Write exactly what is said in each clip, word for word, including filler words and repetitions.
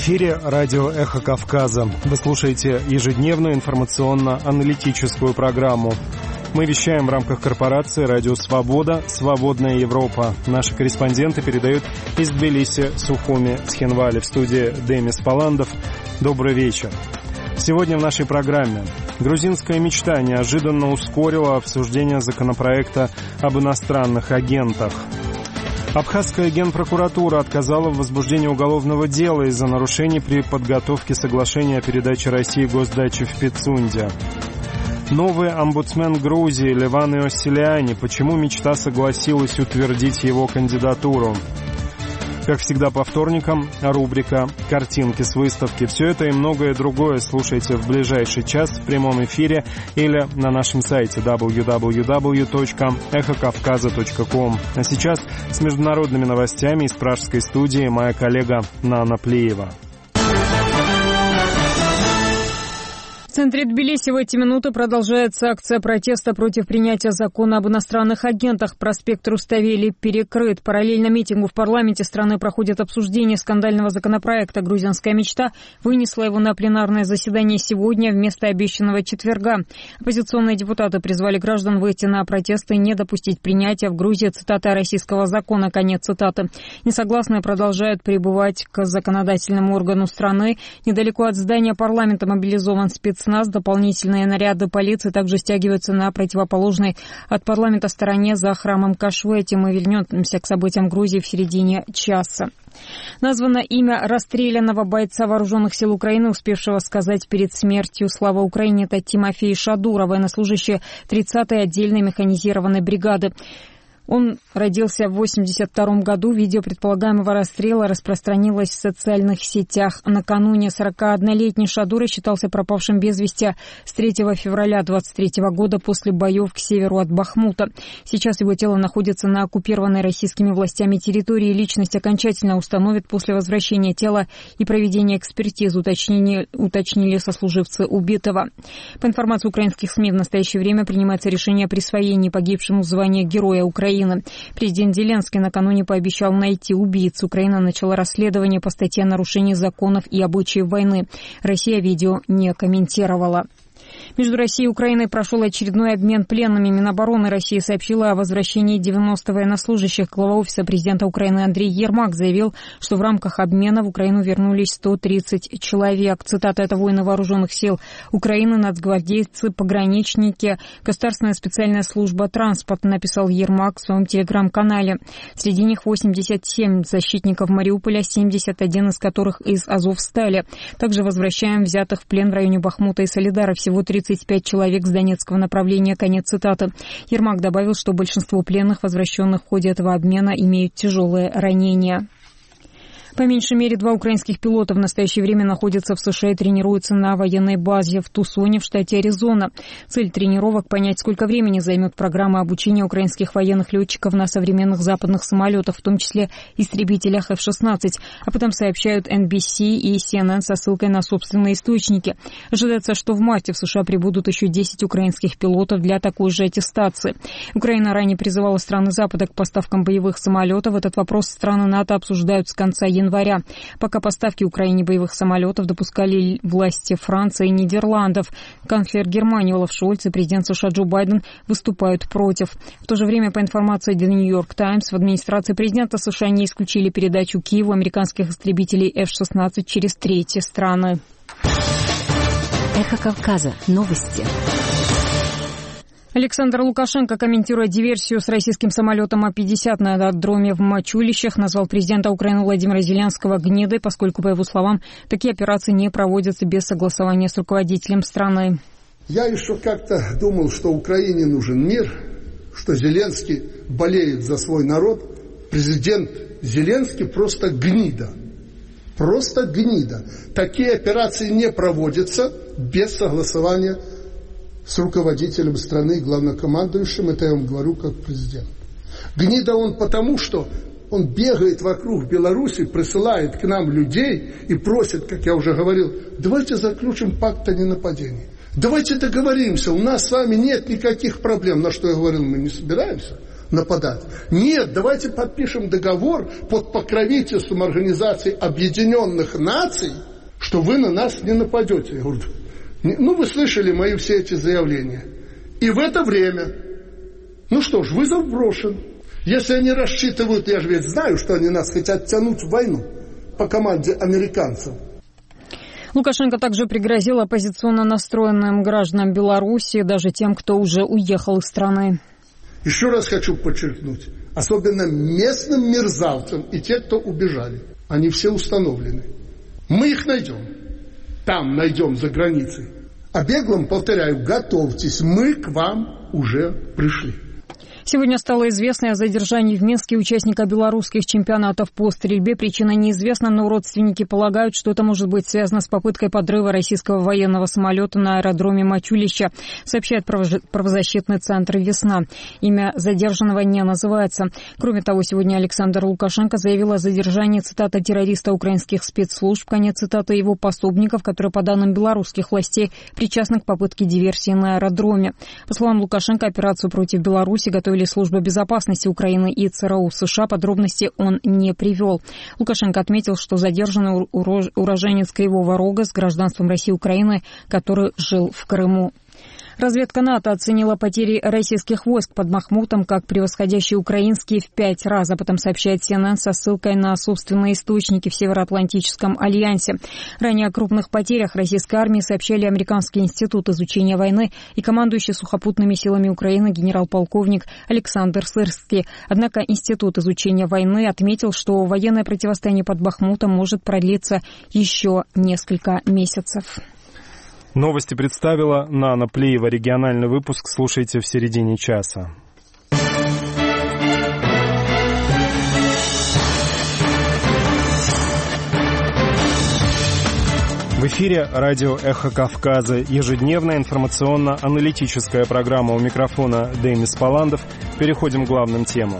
эфире радио «Эхо Кавказа». Вы слушаете ежедневную информационно-аналитическую программу. Мы вещаем в рамках корпорации «Радио Свобода. Свободная Европа». Наши корреспонденты передают из Тбилиси, Сухуми, Цхинвали. В студии Демис Паландов. Добрый вечер. Сегодня в нашей программе грузинская мечта неожиданно ускорила обсуждение законопроекта об иностранных агентах. Абхазская генпрокуратура отказала в возбуждении уголовного дела из-за нарушений при подготовке соглашения о передаче России госдачи в Пицунде. Новый омбудсмен Грузии Леван Иоссилиани. Почему мечта согласилась утвердить его кандидатуру? Как всегда по вторникам, рубрика «Картинки с выставки». Все это и многое другое слушайте в ближайший час в прямом эфире или на нашем сайте дабл ю дабл ю дабл ю точка эхо кавказа точка ком. А сейчас с международными новостями из пражской студии моя коллега Нана Плиева. В центре Тбилиси в эти минуты продолжается акция протеста против принятия закона об иностранных агентах. Проспект Руставели перекрыт. Параллельно митингу в парламенте страны проходит обсуждение скандального законопроекта. Грузинская мечта вынесла его на пленарное заседание сегодня вместо обещанного четверга. Оппозиционные депутаты призвали граждан выйти на протесты и не допустить принятия в Грузии, цитата, российского закона, конец цитаты. Несогласные продолжают прибывать к законодательному органу страны. Недалеко от здания парламента мобилизован спецназ. Дополнительные наряды полиции также стягиваются на противоположной от парламента стороне за храмом Кашвети. Мы вернемся к событиям Грузии в середине часа. Названо имя расстрелянного бойца вооруженных сил Украины, успевшего сказать перед смертью «Слава Украине». Это Тимофей Шадура, военнослужащий тридцатой отдельной механизированной бригады. Он родился в восемьдесят втором году. Видео предполагаемого расстрела распространилось в социальных сетях. Накануне сорокаоднолетний Шадура считался пропавшим без вести с третьего февраля двадцать третьего года после боев к северу от Бахмута. Сейчас его тело находится на оккупированной российскими властями территории. Личность окончательно установят после возвращения тела и проведения экспертизы, уточнили, уточнили сослуживцы убитого. По информации украинских СМИ, в настоящее время принимается решение о присвоении погибшему звания Героя Украины. Президент Зеленский накануне пообещал найти убийц. Украина начала расследование по статье о нарушении законов и обычаев войны. Россия видео не комментировала. Между Россией и Украиной прошел очередной обмен пленными. Минобороны России сообщила о возвращении девяноста военнослужащих. Глава Офиса президента Украины Андрей Ермак заявил, что в рамках обмена в Украину вернулись сто тридцать человек. Цитата: «Это воины вооруженных сил Украины, нацгвардейцы, пограничники, государственная специальная служба транспорта», написал Ермак в своем телеграм-канале. Среди них восемьдесят семь защитников Мариуполя, семьдесят один из которых из Азовстали. Также возвращаем взятых в плен в районе Бахмута и Солидара. Всего тридцать пять человек с донецкого направления. Конец цитаты. Ермак добавил, что большинство пленных, возвращенных в ходе этого обмена, имеют тяжелые ранения. По меньшей мере два украинских пилота в настоящее время находятся в США и тренируются на военной базе в Тусоне в штате Аризона. Цель тренировок — понять, сколько времени займет программа обучения украинских военных летчиков на современных западных самолетах, в том числе истребителях эф шестнадцать. Об этом сообщают эн би си и си эн эн со ссылкой на собственные источники. Ожидается, что в марте в США прибудут еще десять украинских пилотов для такой же аттестации. Украина ранее призывала страны Запада к поставкам боевых самолетов. Этот вопрос страны НАТО обсуждают с конца января. января. Пока поставки Украине боевых самолетов допускали власти Франции и Нидерландов. Канцлер Германии Олаф Шольц и президент США Джо Байден выступают против. В то же время, по информации The New York Times, в администрации президента США не исключили передачу Киеву американских истребителей эф шестнадцать через третьи страны. Эхо Кавказа. Новости. Александр Лукашенко, комментируя диверсию с российским самолетом А пятьдесят на аэродроме в Мачулищах, назвал президента Украины Владимира Зеленского гнидой, поскольку, по его словам, такие операции не проводятся без согласования с руководителем страны. Я еще как-то думал, что Украине нужен мир, что Зеленский болеет за свой народ. Президент Зеленский просто гнида. Просто гнида. Такие операции не проводятся без согласования с руководителем страны, главнокомандующим. Это я вам говорю как президент. Гнида он потому, что он бегает вокруг Беларуси, присылает к нам людей и просит, как я уже говорил, давайте заключим пакт о ненападении. Давайте договоримся, у нас с вами нет никаких проблем. На что я говорил, мы не собираемся. нападать. Нет, давайте подпишем договор под покровительством Организации Объединенных Наций, что вы на нас не нападете. Я говорю, ну вы слышали мои все эти заявления. И в это время, ну что ж, вызов брошен. Если они рассчитывают, я же ведь знаю, что они нас хотят тянуть в войну по команде американцев. Лукашенко также пригрозил оппозиционно настроенным гражданам Беларуси, даже тем, кто уже уехал из страны. Еще раз хочу подчеркнуть, особенно местным мерзавцам и те, кто убежали, они все установлены. Мы их найдем, там найдем за границей. А беглым, повторяю, готовьтесь, мы к вам уже пришли. Сегодня стало известно о задержании в Минске участника белорусских чемпионатов по стрельбе. Причина неизвестна, но родственники полагают, что это может быть связано с попыткой подрыва российского военного самолета на аэродроме Мачулища, сообщает правозащитный центр «Весна». Имя задержанного не называется. Кроме того, сегодня Александр Лукашенко заявил о задержании, цитата, террориста украинских спецслужб, конец цитаты, его пособников, которые, по данным белорусских властей, причастны к попытке диверсии на аэродроме. По словам Лукашенко, операцию против Беларуси готовили Служба безопасности Украины и ЦРУ США. Подробности он не привел. Лукашенко отметил, что задержанный уроженец Кривого Рога с гражданством России и Украины, который жил в Крыму. Разведка НАТО оценила потери российских войск под Бахмутом как превосходящие украинские в пять раз. Об этом сообщает Си Эн Эн со ссылкой на собственные источники в Североатлантическом альянсе. Ранее о крупных потерях российской армии сообщали Американский институт изучения войны и командующий сухопутными силами Украины генерал-полковник Александр Сырский. Однако Институт изучения войны отметил, что военное противостояние под Бахмутом может продлиться еще несколько месяцев. Новости представила Нана Плиева. Региональный выпуск слушайте в середине часа. В эфире радио «Эхо Кавказа». Ежедневная информационно-аналитическая программа. У микрофона Демис Паландов. Переходим к главным темам.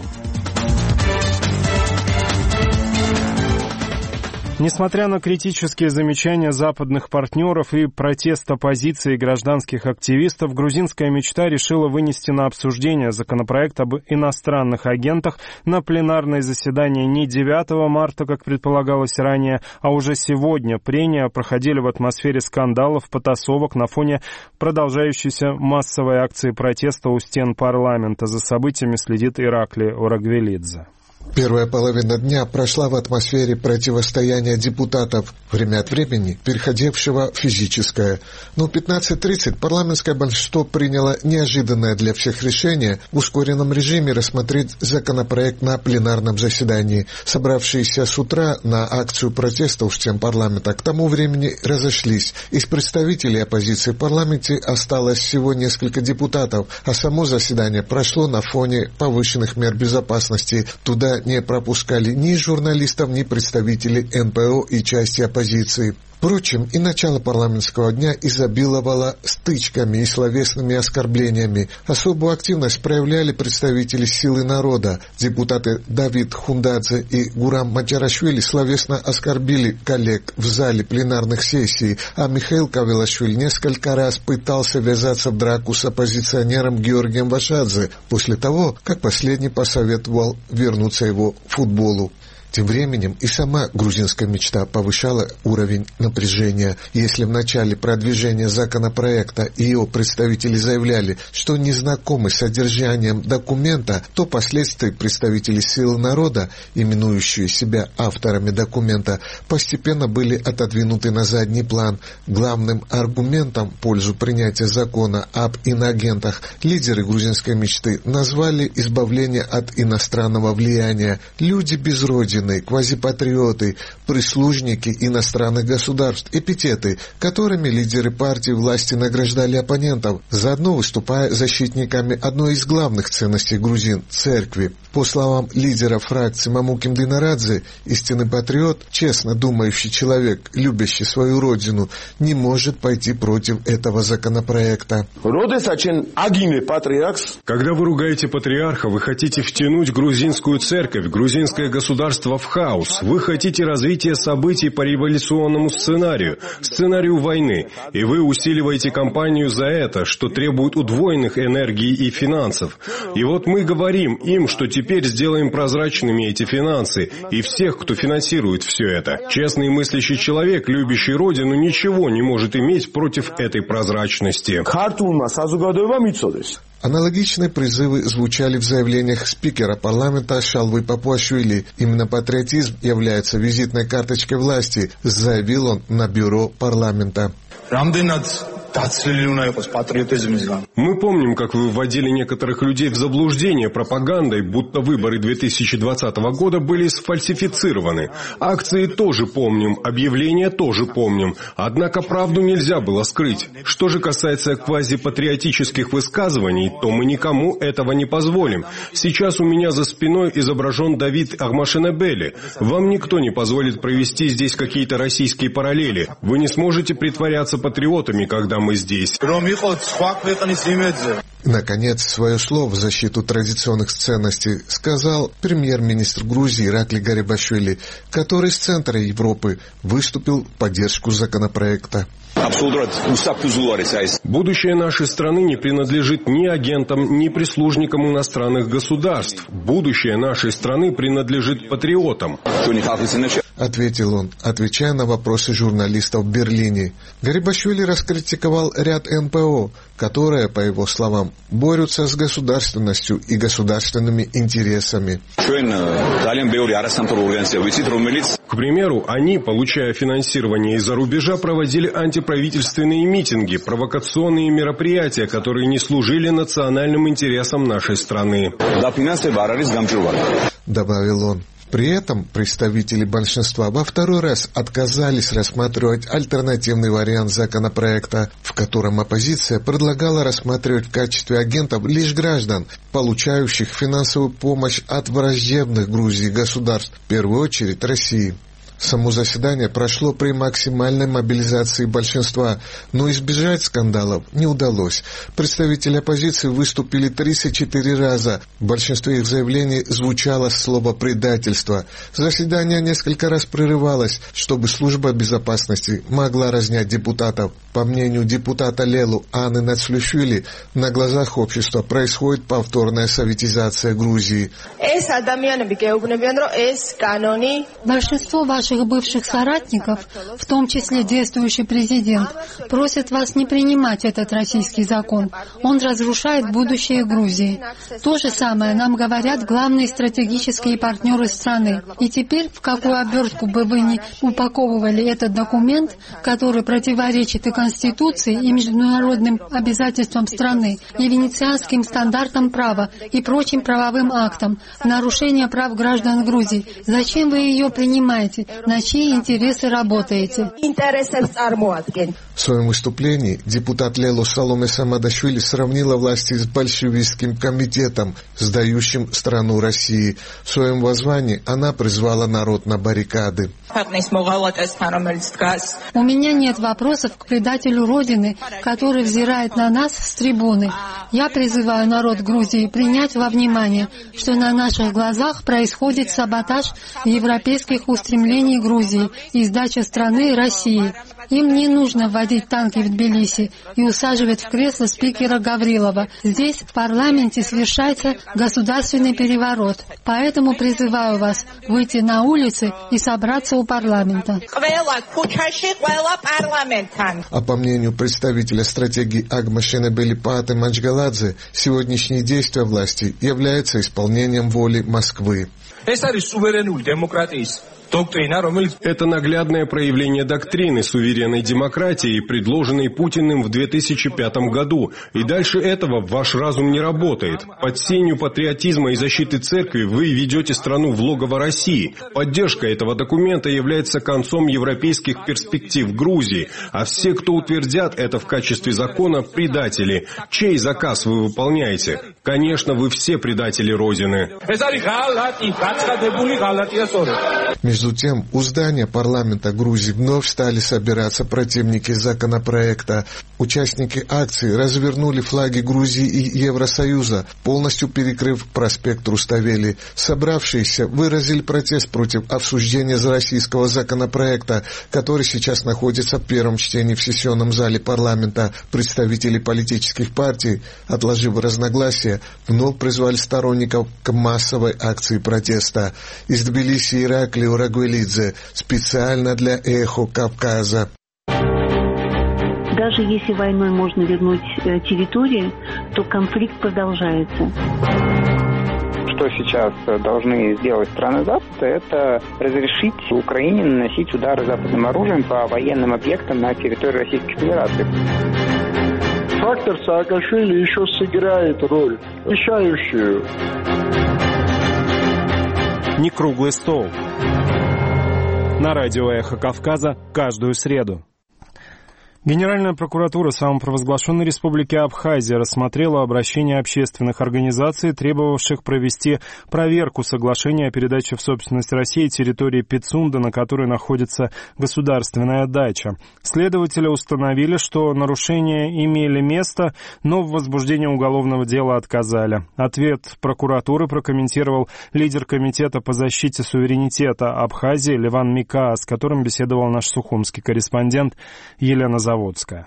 Несмотря на критические замечания западных партнеров и протест оппозиции и гражданских активистов, грузинская мечта решила вынести на обсуждение законопроект об иностранных агентах на пленарное заседание не девятого марта, как предполагалось ранее, а уже сегодня. Прения проходили в атмосфере скандалов, потасовок на фоне продолжающейся массовой акции протеста у стен парламента. За событиями следит Ираклий Орагвелидзе. Первая половина дня прошла в атмосфере противостояния депутатов, время от времени переходившего в физическое. Но в пятнадцать тридцать парламентское большинство приняло неожиданное для всех решение в ускоренном режиме рассмотреть законопроект на пленарном заседании. Собравшиеся с утра на акцию протеста у стен парламента к тому времени разошлись. Из представителей оппозиции в парламенте осталось всего несколько депутатов, а само заседание прошло на фоне повышенных мер безопасности. Туда не пропускали ни журналистов, ни представителей эн пэ о и части оппозиции. Впрочем, и начало парламентского дня изобиловало стычками и словесными оскорблениями. Особую активность проявляли представители «Силы народа». Депутаты Давид Хундадзе и Гурам Мачарашвили словесно оскорбили коллег в зале пленарных сессий, а Михаил Кавелашвили несколько раз пытался ввязаться в драку с оппозиционером Георгием Вашадзе после того, как последний посоветовал вернуться его футболу. Тем временем и сама грузинская мечта повышала уровень напряжения. Если в начале продвижения законопроекта ее представители заявляли, что не знакомы с содержанием документа, то впоследствии представители «Силы народа», именующие себя авторами документа, постепенно были отодвинуты на задний план. Главным аргументом в пользу принятия закона об иноагентах лидеры грузинской мечты назвали избавление от иностранного влияния. Люди без родины, квазипатриоты, прислужники иностранных государств, эпитеты, которыми лидеры партии власти награждали оппонентов, заодно выступая защитниками одной из главных ценностей грузин – церкви. По словам лидера фракции Мамуким Динарадзе, истинный патриот, честно думающий человек, любящий свою родину, не может пойти против этого законопроекта. Когда вы ругаете патриарха, вы хотите втянуть грузинскую церковь, грузинское государство государство в хаос. Вы хотите развития событий по революционному сценарию, сценарию войны. И вы усиливаете кампанию за это, что требует удвоенных энергий и финансов. И вот мы говорим им, что теперь сделаем прозрачными эти финансы и всех, кто финансирует все это. Честный мыслящий человек, любящий Родину, ничего не может иметь против этой прозрачности. Аналогичные призывы звучали в заявлениях спикера парламента Шалвы Папуашвили. Именно патриотизм является визитной карточкой власти, заявил он на бюро парламента. Мы помним, как вы вводили некоторых людей в заблуждение пропагандой, будто выборы две тысячи двадцатого года были сфальсифицированы. Акции тоже помним, объявления тоже помним. Однако правду нельзя было скрыть. Что же касается квазипатриотических высказываний, то мы никому этого не позволим. Сейчас у меня за спиной изображен Давид Агмашенебели. Вам никто не позволит провести здесь какие-то российские параллели. Вы не сможете притворяться патриотами, когда мы здесь. Наконец, свое слово в защиту традиционных ценностей сказал премьер-министр Грузии Иракли Гарибашвили, который с центра Европы выступил в поддержку законопроекта. Будущее нашей страны не принадлежит ни агентам, ни прислужникам иностранных государств. Будущее нашей страны принадлежит патриотам. Ответил он, отвечая на вопросы журналистов в Берлине. Гарибашвили раскритиковал ряд эн пэ о, которые, по его словам, борются с государственностью и государственными интересами. К примеру, они, получая финансирование из-за рубежа, проводили антиправительственные митинги, провокационные мероприятия, которые не служили национальным интересам нашей страны. Добавил он. При этом представители большинства во второй раз отказались рассматривать альтернативный вариант законопроекта, в котором оппозиция предлагала рассматривать в качестве агентов лишь граждан, получающих финансовую помощь от враждебных Грузии государств, в первую очередь России. Само заседание прошло при максимальной мобилизации большинства, но избежать скандалов не удалось. Представители оппозиции выступили тридцать четыре раза. В большинстве их заявлений звучало слово «предательство». Заседание несколько раз прерывалось, чтобы служба безопасности могла разнять депутатов. По мнению депутата Лелу Анны Нацлюшвили, на глазах общества происходит повторная советизация Грузии. Большинство ваших бывших соратников, в том числе действующий президент, просят вас не принимать этот российский закон. Он разрушает будущее Грузии. То же самое нам говорят главные стратегические партнеры страны. И теперь, в какую обертку бы вы ни упаковывали этот документ, который противоречит и Конституции, и международным обязательствам страны, и венецианским стандартам права, и прочим правовым актам, нарушение прав граждан Грузии, зачем вы ее принимаете? На чьи интересы работаете? В своем выступлении депутат Лелу Саломе Самадашвили сравнила власти с большевистским комитетом, сдающим страну России. В своем воззвании она призвала народ на баррикады. У меня нет вопросов к предателю Родины, который взирает на нас с трибуны. Я призываю народ Грузии принять во внимание, что на наших глазах происходит саботаж европейских устремлений Грузии и сдача страны России. Им не нужно вводить танки в Тбилиси и усаживать в кресло спикера Гаврилова. Здесь, в парламенте, совершается государственный переворот. Поэтому призываю вас выйти на улицы и собраться у парламента. А по мнению представителя стратегии Агмашенебели Пааты Манчгаладзе, сегодняшние действия власти являются исполнением воли Москвы. Это наглядное проявление доктрины суверенной демократии, предложенной Путиным в две тысячи пятом году. И дальше этого ваш разум не работает. Под сенью патриотизма и защиты церкви вы ведете страну в логово России. Поддержка этого документа является концом европейских перспектив Грузии. А все, кто утвердят это в качестве закона, предатели. Чей заказ вы выполняете? Конечно, вы все предатели Родины. Между тем, у здания парламента Грузии вновь стали собираться противники законопроекта. Участники акции развернули флаги Грузии и Евросоюза, полностью перекрыв проспект Руставели. Собравшиеся выразили протест против обсуждения российского законопроекта, который сейчас находится в первом чтении в сессионном зале парламента. Представители политических партий, отложив разногласия, вновь призвали сторонников к массовой акции протеста. Из Тбилиси Ираклий Рагвелидзе специально для «Эхо Кавказа». Даже если войной можно вернуть территории, то конфликт продолжается. Что сейчас должны сделать страны Запада, это разрешить Украине наносить удары западным оружием по военным объектам на территории Российской Федерации. Фактор Саакашвили еще сыграет роль, решающую. Не круглый стол. На радио «Эхо Кавказа» каждую среду. Генеральная прокуратура самопровозглашенной республики Абхазия рассмотрела обращение общественных организаций, требовавших провести проверку соглашения о передаче в собственность России территории Пицунда, на которой находится государственная дача. Следователи установили, что нарушения имели место, но в возбуждении уголовного дела отказали. Ответ прокуратуры прокомментировал лидер Комитета по защите суверенитета Абхазии Леван Микаа, с которым беседовал наш сухумский корреспондент Елена Заводская.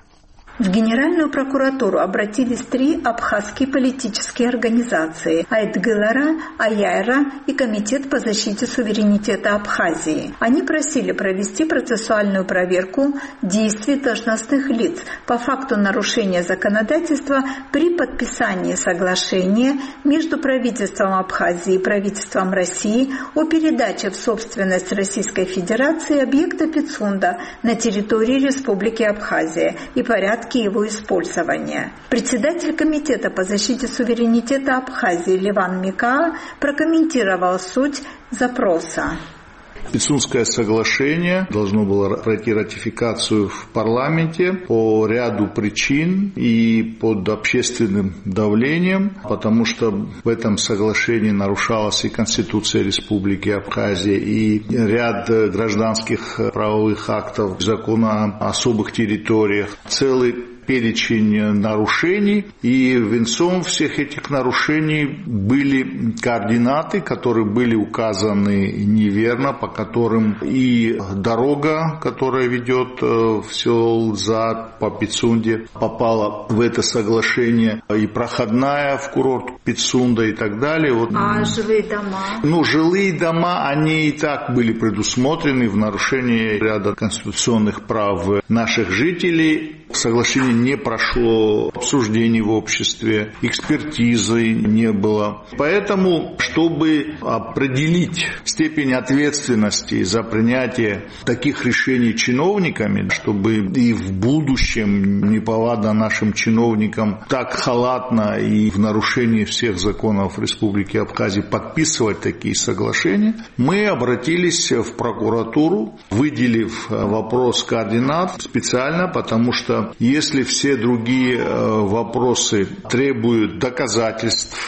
В Генеральную прокуратуру обратились три абхазские политические организации – Айтгылара, Аяйра и Комитет по защите суверенитета Абхазии. Они просили провести процессуальную проверку действий должностных лиц по факту нарушения законодательства при подписании соглашения между правительством Абхазии и правительством России о передаче в собственность Российской Федерации объекта Пицунда на территории Республики Абхазия и порядке его использования. Председатель Комитета по защите суверенитета Абхазии Леван Микаа прокомментировал суть запроса. Пицунское соглашение должно было пройти ратификацию в парламенте по ряду причин и под общественным давлением, потому что в этом соглашении нарушалась и Конституция Республики Абхазия, и ряд гражданских правовых актов, закона о особых территориях, целый перечень нарушений, и венцом всех этих нарушений были координаты, которые были указаны неверно, по которым и дорога, которая ведет в село Лзат по Пицунде, попала в это соглашение, и проходная в курорт Пицунда и так далее. Вот. А жилые дома? Ну, жилые дома, они и так были предусмотрены в нарушении ряда конституционных прав наших жителей. Соглашение не прошло обсуждений в обществе, экспертизы не было. Поэтому, чтобы определить степень ответственности за принятие таких решений чиновниками, чтобы и в будущем неповадно нашим чиновникам так халатно и в нарушении всех законов Республики Абхазия подписывать такие соглашения, мы обратились в прокуратуру, выделив вопрос координат специально, потому что если все другие вопросы требуют доказательств,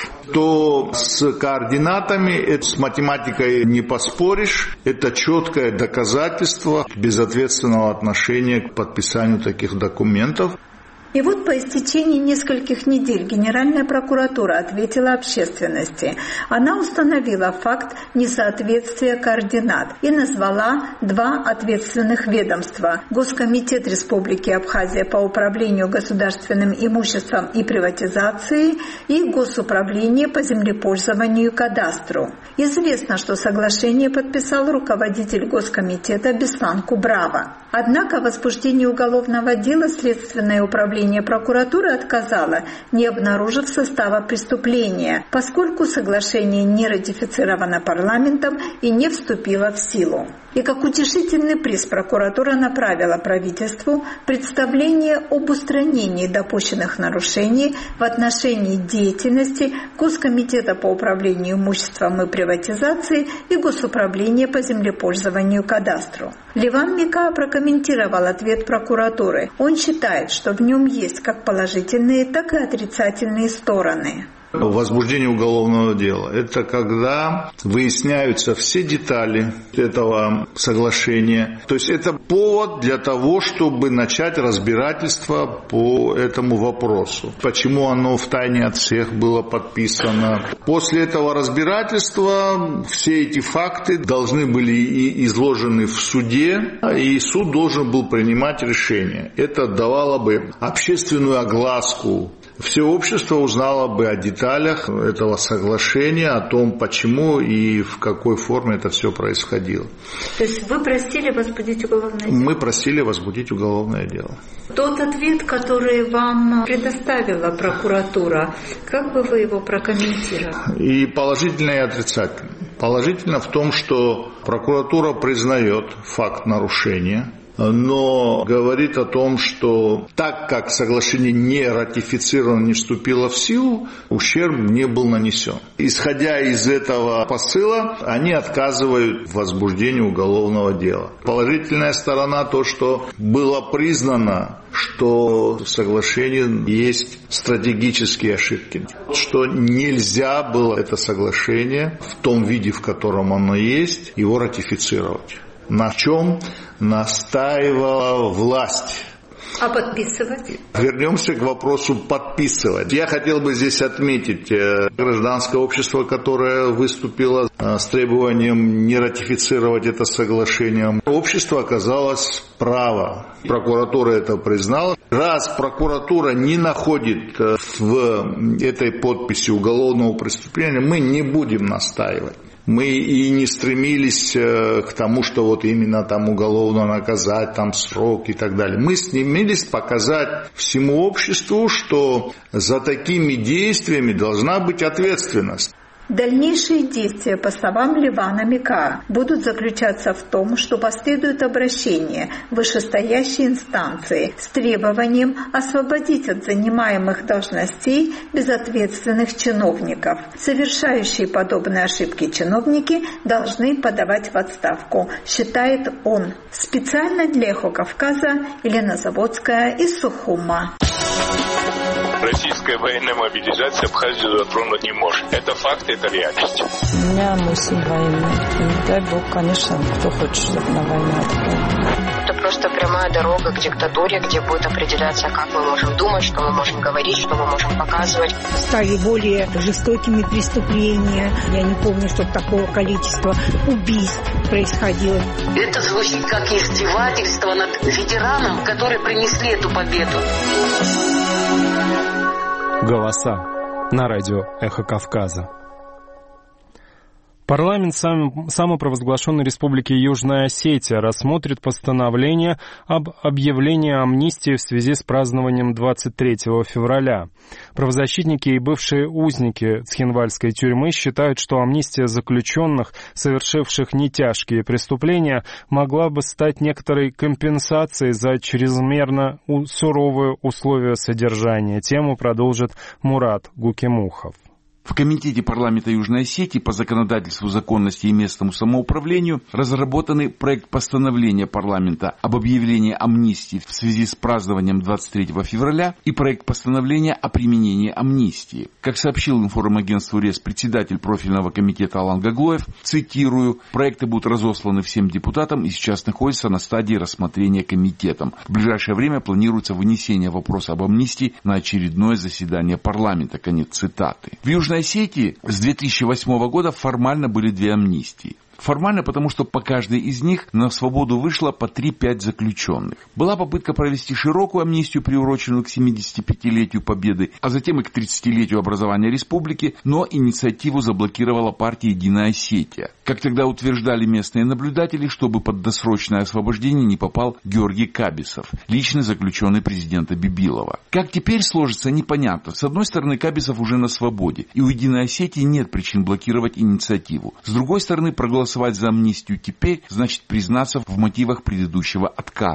то с координатами, с математикой не поспоришь. Это четкое доказательство безответственного отношения к подписанию таких документов. И вот по истечении нескольких недель Генеральная прокуратура ответила общественности. Она установила факт несоответствия координат и назвала два ответственных ведомства – Госкомитет Республики Абхазия по управлению государственным имуществом и приватизации и Госуправление по землепользованию и кадастру. Известно, что соглашение подписал руководитель Госкомитета Беслан Кубрава. Однако в возбуждении уголовного дела Следственное управление прокуратуры отказало, не обнаружив состава преступления, поскольку соглашение не ратифицировано парламентом и не вступило в силу. И как утешительный приз прокуратура направила правительству представление об устранении допущенных нарушений в отношении деятельности Госкомитета по управлению имуществом и приватизации и Госуправления по землепользованию и кадастру. Леван Микаа прокомментировал ответ прокуратуры. Он считает, что в нем есть как положительные, так и отрицательные стороны. возбуждение уголовного дела. Это когда выясняются все детали этого соглашения. То есть это повод для того, чтобы начать разбирательство по этому вопросу. Почему оно втайне от всех было подписано. После этого разбирательства все эти факты должны были и изложены в суде, и суд должен был принимать решение. Это давало бы общественную огласку. Все общество узнало бы о деталях этого соглашения, о том, почему и в какой форме это все происходило. То есть вы просили возбудить уголовное дело? Мы просили возбудить уголовное дело. Тот ответ, который вам предоставила прокуратура, как бы вы его прокомментировали? И положительно, и отрицательно. Положительно в том, что прокуратура признает факт нарушения, но говорит о том, что так как соглашение не ратифицировано, не вступило в силу, ущерб не был нанесен. Исходя из этого посыла, они отказывают в возбуждении уголовного дела. Положительная сторона то, что было признано, что в соглашении есть стратегические ошибки, что нельзя было это соглашение в том виде, в котором оно есть, его ратифицировать. На чем настаивала власть. А подписывать? Вернемся к вопросу подписывать. Я хотел бы здесь отметить гражданское общество, которое выступило с требованием не ратифицировать это соглашение. Общество оказалось право. Прокуратура это признала. Раз прокуратура не находит в этой подписи уголовного преступления, мы не будем настаивать. Мы и не стремились к тому, что вот именно там уголовно наказать, там срок и так далее. Мы стремились показать всему обществу, что за такими действиями должна быть ответственность. Дальнейшие действия, по словам Ливана Мика, будут заключаться в том, что последует обращение вышестоящей инстанции с требованием освободить от занимаемых должностей безответственных чиновников. Совершающие подобные ошибки чиновники должны подавать в отставку, считает он. Специально для «Эхо Кавказа» Елена Заводская из Сухума. Российская военная мобилизация Абхазию затронуть не может. Это факт, это реальность. У меня мой сын военный. И дай бог, конечно, кто хочет, чтобы на войну отправили. Это просто прямая дорога к диктатуре, где будет определяться, как мы можем думать, что мы можем говорить, что мы можем показывать. Стали более жестокими преступления. Я не помню, чтобы такого количества убийств происходило. Это звучит как издевательство над ветераном, которые принесли эту победу. Голоса на радио «Эхо Кавказа». Парламент сам, самопровозглашенной Республики Южная Осетия рассмотрит постановление об объявлении амнистии в связи с празднованием двадцать третьего февраля. Правозащитники и бывшие узники Цхинвальской тюрьмы считают, что амнистия заключенных, совершивших нетяжкие преступления, могла бы стать некоторой компенсацией за чрезмерно суровые условия содержания. Тему продолжит Мурат Гукимухов. В Комитете парламента Южной Осетии по законодательству, законности и местному самоуправлению разработаны проект постановления парламента об объявлении амнистии в связи с празднованием двадцать третьего февраля и проект постановления о применении амнистии. Как сообщил информагентству РЕС председатель профильного комитета Алан Гаглоев, цитирую, проекты будут разосланы всем депутатам и сейчас находятся на стадии рассмотрения комитетом. В ближайшее время планируется вынесение вопроса об амнистии на очередное заседание парламента. Конец цитаты. В Южной Осетии с две тысячи восьмого года формально были две амнистии. Формально, потому что по каждой из них на свободу вышло по три-пять заключенных. Была попытка провести широкую амнистию, приуроченную к семидесятипятилетию Победы, а затем и к тридцатилетию образования республики, но инициативу заблокировала партия «Единая Осетия». Как тогда утверждали местные наблюдатели, чтобы под досрочное освобождение не попал Георгий Кабисов, личный заключенный президента Бибилова. Как теперь сложится, непонятно. С одной стороны, Кабисов уже на свободе, и у «Единой Осетии» нет причин блокировать инициативу. С другой стороны, проголосовать за амнистию теперь значит признаться в мотивах предыдущего отказа.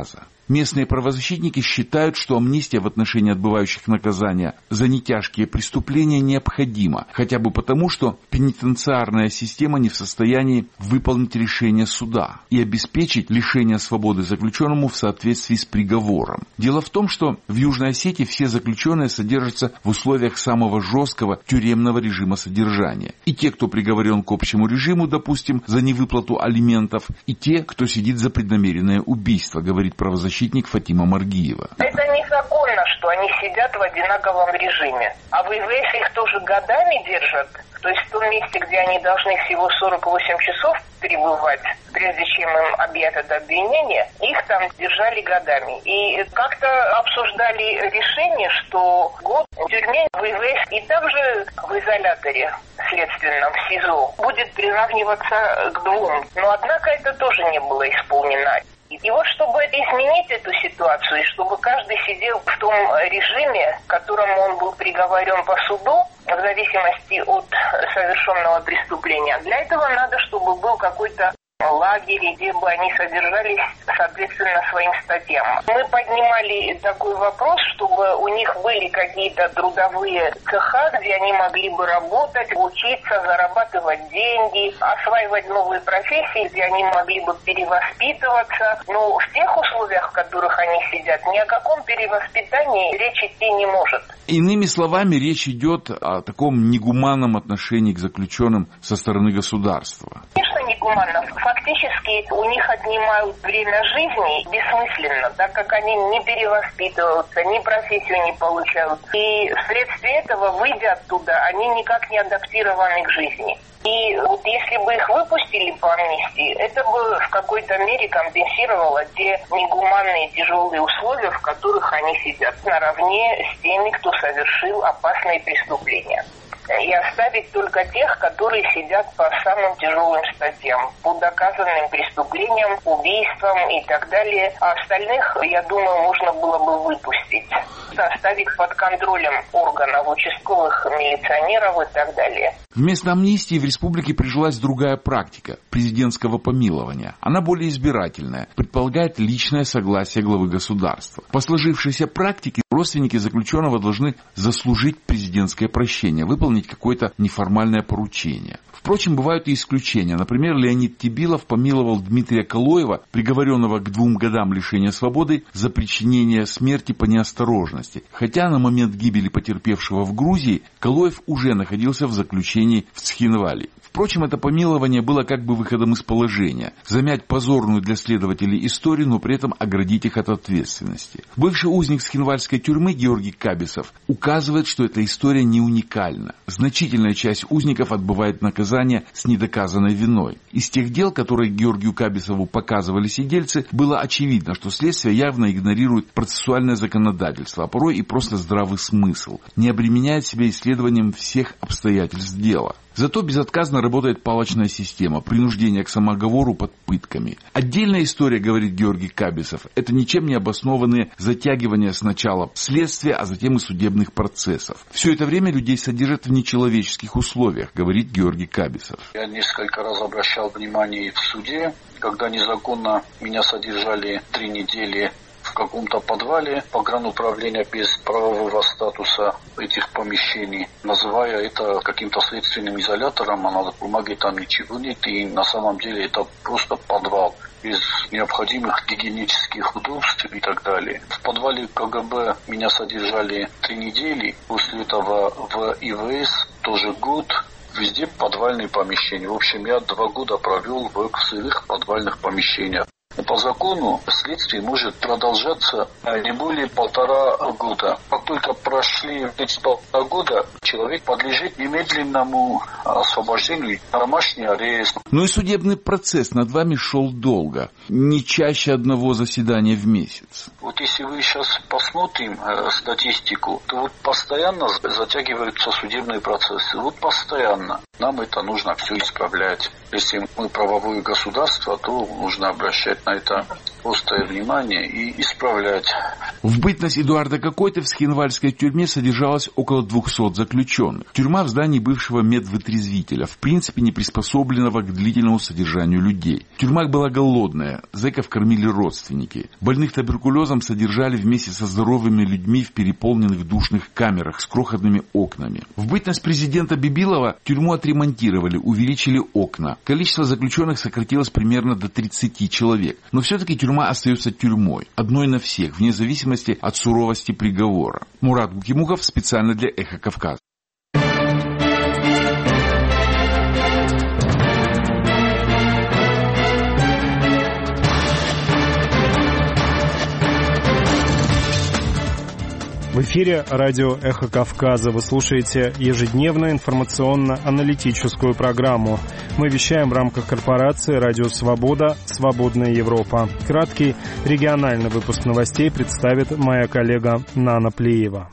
Местные правозащитники считают, что амнистия в отношении отбывающих наказания за нетяжкие преступления необходима, хотя бы потому, что пенитенциарная система не в состоянии выполнить решение суда и обеспечить лишение свободы заключенному в соответствии с приговором. Дело в том, что в Южной Осетии все заключенные содержатся в условиях самого жесткого тюремного режима содержания. И те, кто приговорен к общему режиму, допустим, за невыплату алиментов, и те, кто сидит за преднамеренное убийство, говорит правозащитник Фатима Маргиева. Это незаконно, что они сидят в одинаковом режиме. А в ИВС их тоже годами держат. То есть в том месте, где они должны всего сорок восемь часов пребывать, прежде чем им объявят обвинение, их там держали годами. И как-то обсуждали решение, что год в тюрьме, в ИВС и также в изоляторе следственном, в СИЗО, будет приравниваться к двум. Но однако это тоже не было исполнено. И вот чтобы изменить эту ситуацию, и чтобы каждый сидел в том режиме, к которому он был приговорен по суду, в зависимости от совершенного преступления, для этого надо, чтобы был какой-то лагерь, где бы они содержались соответственно своим статьям. Мы поднимали такой вопрос, чтобы у них были какие-то трудовые цеха, где они могли бы работать, учиться, зарабатывать деньги, осваивать новые профессии, где они могли бы перевоспитываться. Но в тех условиях, в которых они сидят, ни о каком перевоспитании речь идти не может. Иными словами, речь идет о таком негуманном отношении к заключенным со стороны государства. Конечно, негуманно. Фактически у них отнимают время жизни бессмысленно, так как они не перевоспитываются, ни профессию не получают. И вследствие этого, выйдя оттуда, они никак не адаптированы к жизни. И вот если бы их выпустили по амнистии, это бы в какой-то мере компенсировало те негуманные тяжелые условия, в которых они сидят, наравне с теми, кто совершил опасные преступления. И оставить только тех, которые сидят по самым тяжелым статьям, по доказанным преступлениям, убийствам и так далее. А остальных, я думаю, можно было бы выпустить, оставить под контролем органов, участковых милиционеров и так далее. Вместо амнистии в республике прижилась другая практика – президентского помилования. Она более избирательная, предполагает личное согласие главы государства. По сложившейся практике родственники заключенного должны заслужить президентское прощение, выполнить какое-то неформальное поручение. Впрочем, бывают и исключения. Например, Леонид Тибилов помиловал Дмитрия Калоева, приговоренного к двум годам лишения свободы за причинение смерти по неосторожности. Хотя на момент гибели потерпевшего в Грузии Калоев уже находился в заключении в Цхинвале. Впрочем, это помилование было как бы выходом из положения. Замять позорную для следователей историю, но при этом оградить их от ответственности. Бывший узник Цхинвальской тюрьмы Георгий Кабисов указывает, что эта история не уникальна. Значительная часть узников отбывает наказание с недоказанной виной. Из тех дел, которые Георгию Кабисову показывали сидельцы, было очевидно, что следствие явно игнорирует процессуальное законодательство, а порой и просто здравый смысл, не обременяет себя исследованием всех обстоятельств дела. Зато безотказно работает палочная система, принуждение к самооговору под пытками. Отдельная история, говорит Георгий Кабисов, это ничем не обоснованные затягивания сначала следствия, а затем и судебных процессов. Все это время людей содержат в нечеловеческих условиях, говорит Георгий Кабисов. Я несколько раз обращал внимание в суде, когда незаконно меня содержали три недели в каком-то подвале погрануправления без правового статуса этих помещений, называя это каким-то следственным изолятором, а на бумаге там ничего нет, и на самом деле это просто подвал без необходимых гигиенических удобств и так далее. В подвале КГБ меня содержали три недели, после этого в ИВС тоже год, везде подвальные помещения. В общем, я два года провел в сырых подвальных помещениях. По закону следствие может продолжаться не более полтора года. Как только прошли эти полтора года, человек подлежит немедленному освобождению, домашний арест. Но и судебный процесс над вами шел долго, не чаще одного заседания в месяц. Вот если вы сейчас посмотрим э, статистику, то вот постоянно затягиваются судебные процессы. Вот постоянно. Нам это нужно все исправлять. Если мы правовое государство, то нужно обращать на это острое внимание и исправлять. В бытность Эдуарда Какойты в Схенвальской тюрьме содержалось около двухсот заключенных. Тюрьма в здании бывшего медвытрезвителя, в принципе не приспособленного к длительному содержанию людей. Тюрьма была голодная, зэков кормили родственники. Больных туберкулезом содержали вместе со здоровыми людьми в переполненных душных камерах с крохотными окнами. В бытность президента Бибилова тюрьму отремонтировали, увеличили окна. Количество заключенных сократилось примерно до тридцати человек. Но все-таки тюрьма остается тюрьмой, одной на всех, вне зависимости от суровости приговора. Мурат Гукимуков специально для «Эхо Кавказа». В эфире радио «Эхо Кавказа». Вы слушаете ежедневную информационно-аналитическую программу. Мы вещаем в рамках корпорации «Радио Свобода. Свободная Европа». Краткий региональный выпуск новостей представит моя коллега Нана Плиева.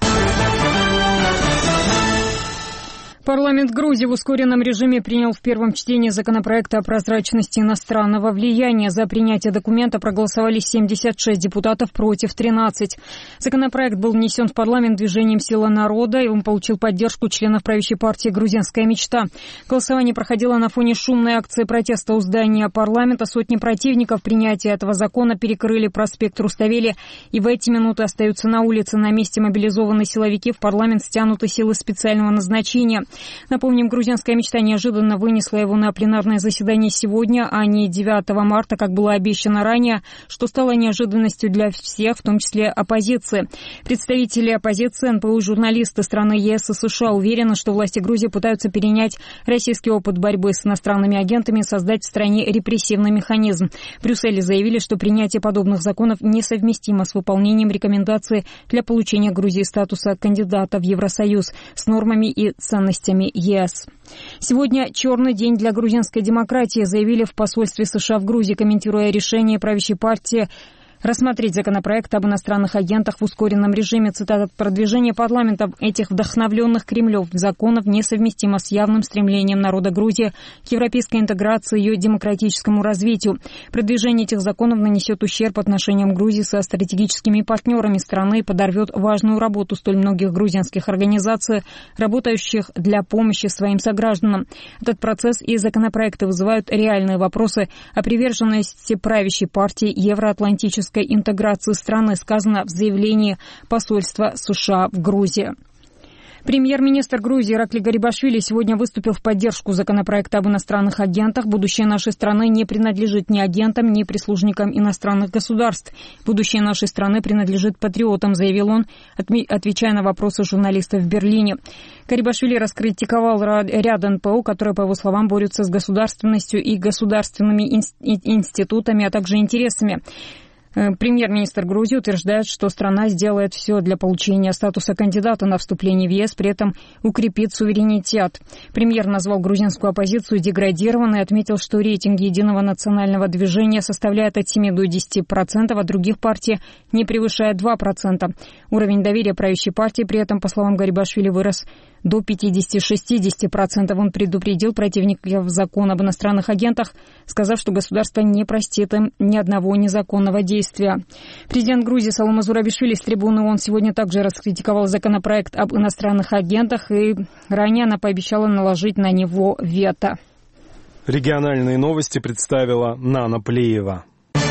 Парламент Грузии в ускоренном режиме принял в первом чтении законопроект о прозрачности иностранного влияния. За принятие документа проголосовали семьдесят шесть депутатов против тринадцати. Законопроект был внесен в парламент движением «Сила народа», и он получил поддержку членов правящей партии «Грузинская мечта». Голосование проходило на фоне шумной акции протеста у здания парламента. Сотни противников принятия этого закона перекрыли проспект Руставели и в эти минуты остаются на улице. На месте мобилизованные силовики, в парламент стянуты силы специального назначения. Напомним, «Грузинская мечта» неожиданно вынесла его на пленарное заседание сегодня, а не девятого марта, как было обещано ранее, что стало неожиданностью для всех, в том числе оппозиции. Представители оппозиции, эн пэ у и журналисты страны е эс и США уверены, что власти Грузии пытаются перенять российский опыт борьбы с иностранными агентами и создать в стране репрессивный механизм. В Брюсселе заявили, что принятие подобных законов несовместимо с выполнением рекомендаций для получения Грузии статуса кандидата в Евросоюз с нормами и ценностями е эс. Сегодня черный день для грузинской демократии, заявили в посольстве США в Грузии, комментируя решение правящей партии рассмотреть законопроект об иностранных агентах в ускоренном режиме. Цитата: «Продвижение парламента этих вдохновленных Кремлем законов несовместимо с явным стремлением народа Грузии к европейской интеграции и ее демократическому развитию. Продвижение этих законов нанесет ущерб отношениям Грузии со стратегическими партнерами страны и подорвет важную работу столь многих грузинских организаций, работающих для помощи своим согражданам. Этот процесс и законопроекты вызывают реальные вопросы о приверженности правящей партии евроатлантической интеграции страны», сказано в заявлении посольства США в Грузии. Премьер-министр Грузии Иракли Гарибашвили сегодня выступил в поддержку законопроекта об иностранных агентах. Будущее нашей страны не принадлежит ни агентам, ни прислужникам иностранных государств. Будущее нашей страны принадлежит патриотам, заявил он, отвечая на вопросы журналистов в Берлине. Гарибашвили раскритиковал ряд эн пэ о, которые, по его словам, борются с государственностью и государственными институтами, а также интересами. Премьер-министр Грузии утверждает, что страна сделает все для получения статуса кандидата на вступление в е эс, при этом укрепит суверенитет. Премьер назвал грузинскую оппозицию деградированной и отметил, что рейтинг Единого национального движения составляет от семи до десяти процентов, а других партий не превышает два процента. Уровень доверия правящей партии при этом, по словам Гарибашвили, вырос до пятидесяти-шестидесяти процентов. Он предупредил противников закона об иностранных агентах, сказав, что государство не простит им ни одного незаконного действия. Президент Грузии Саломе Зурабишвили с трибуны ООН сегодня также раскритиковал законопроект об иностранных агентах, и ранее она пообещала наложить на него вето. Региональные новости представила Нана Плиева.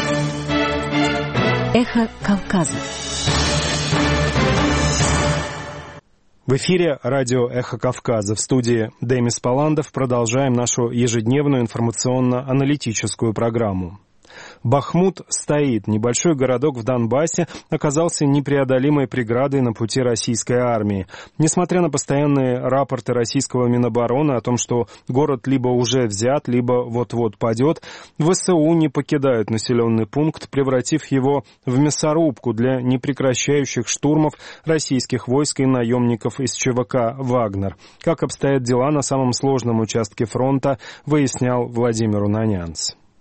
Эхо Кавказа. В эфире радио «Эхо Кавказа». В студии Демис Паландов. Продолжаем нашу ежедневную информационно-аналитическую программу. Бахмут стоит. Небольшой городок в Донбассе оказался непреодолимой преградой на пути российской армии. Несмотря на постоянные рапорты российского Минобороны о том, что город либо уже взят, либо вот-вот падет, ВСУ не покидают населенный пункт, превратив его в мясорубку для непрекращающих штурмов российских войск и наемников из ЧВК «Вагнер». Как обстоят дела на самом сложном участке фронта, выяснял Владимир Унанянц.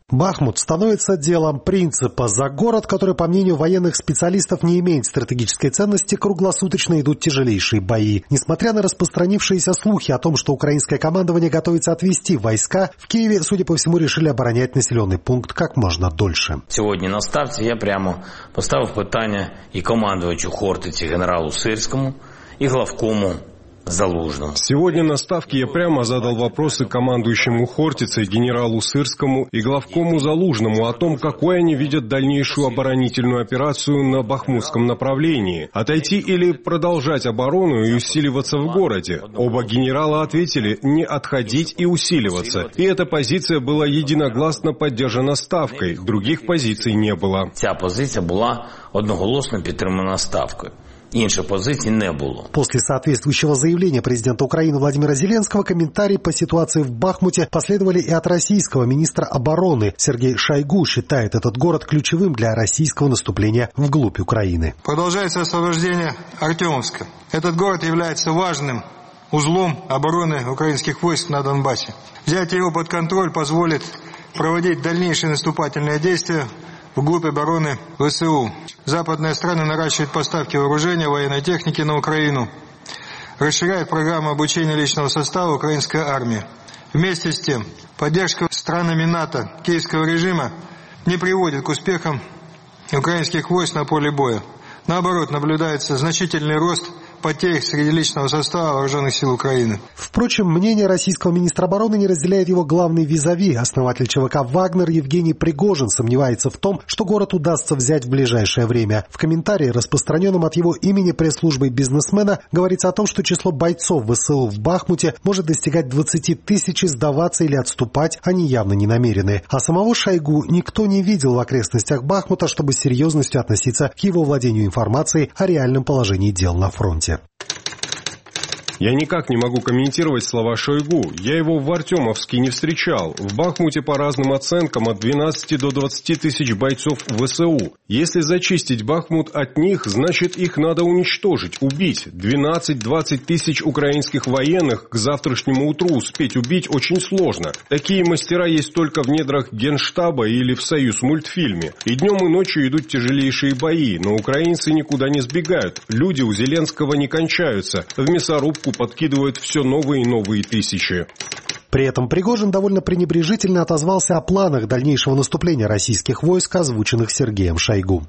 Бахмут становится делом принципа. За город, который, по мнению военных специалистов, не имеет стратегической ценности, круглосуточно идут тяжелейшие бои. Несмотря на распространившиеся слухи о том, что украинское командование готовится отвести войска, в Киеве, судя по всему, решили оборонять населенный пункт как можно дольше. Сегодня на старте я прямо поставив питання і командувачу Хортиці генералу Сирському, і главкому Залужному. Сегодня на ставке я прямо задал вопросы командующему Хортицей генералу Сырскому и главкому Залужному о том, какой они видят дальнейшую оборонительную операцию на бахмутском направлении. Отойти или продолжать оборону и усиливаться в городе. Оба генерала ответили не отходить и усиливаться. И эта позиция была единогласно поддержана ставкой. Других позиций не было. Ця позиция была одноголосно підтримана ставкою. Інших позиций не было. После соответствующего заявления президента Украины Владимира Зеленского комментарии по ситуации в Бахмуте последовали и от российского министра обороны. Сергей Шойгу считает этот город ключевым для российского наступления вглубь Украины. Продолжается освобождение Артемовска. Этот город является важным узлом обороны украинских войск на Донбассе. Взять его под контроль позволит проводить дальнейшие наступательные действия вглубь обороны ВСУ. Западные страны наращивают поставки вооружения, военной техники на Украину, расширяют программу обучения личного состава украинской армии. Вместе с тем, поддержка странами НАТО киевского режима не приводит к успехам украинских войск на поле боя. Наоборот, наблюдается значительный рост потерь среди личного состава вооруженных сил Украины. Впрочем, мнение российского министра обороны не разделяет его главный визави. Основатель ЧВК «Вагнер» Евгений Пригожин сомневается в том, что город удастся взять в ближайшее время. В комментарии, распространенном от его имени пресс-службой бизнесмена, говорится о том, что число бойцов ВСУ в Бахмуте может достигать двадцати тысяч, сдаваться или отступать они явно не намерены. А самого Шойгу никто не видел в окрестностях Бахмута, чтобы с серьезностью относиться к его владению информацией о реальном положении дел на фронте. Я никак не могу комментировать слова Шойгу. Я его в Артемовске не встречал. В Бахмуте по разным оценкам от двенадцати до двадцати тысяч бойцов ВСУ. Если зачистить Бахмут от них, значит их надо уничтожить, убить. двенадцать-двадцать тысяч украинских военных к завтрашнему утру успеть убить очень сложно. Такие мастера есть только в недрах Генштаба или в Союзмультфильме. И днем и ночью идут тяжелейшие бои, но украинцы никуда не сбегают. Люди у Зеленского не кончаются. В мясорубку подкидывают все новые и новые тысячи. При этом Пригожин довольно пренебрежительно отозвался о планах дальнейшего наступления российских войск, озвученных Сергеем Шойгу.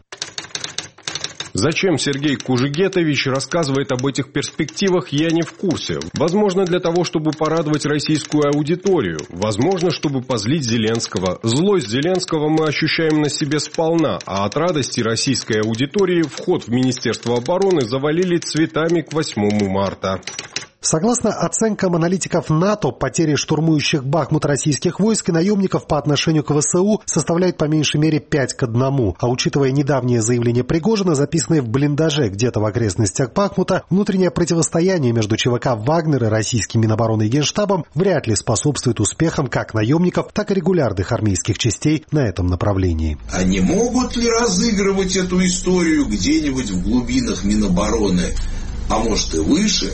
Зачем Сергей Кужегетович рассказывает об этих перспективах, я не в курсе. Возможно, для того, чтобы порадовать российскую аудиторию. Возможно, чтобы позлить Зеленского. Злость Зеленского мы ощущаем на себе сполна, а от радости российской аудитории вход в Министерство обороны завалили цветами к восьмому марта. Согласно оценкам аналитиков НАТО, потери штурмующих Бахмут российских войск и наемников по отношению к ВСУ составляют по меньшей мере пять к одному. А учитывая недавнее заявление Пригожина, записанное в блиндаже где-то в окрестностях Бахмута, внутреннее противостояние между ЧВК «Вагнер» и российским Минобороны и Генштабом вряд ли способствует успехам как наемников, так и регулярных армейских частей на этом направлении. А не могут ли разыгрывать эту историю где-нибудь в глубинах Минобороны, а может и выше,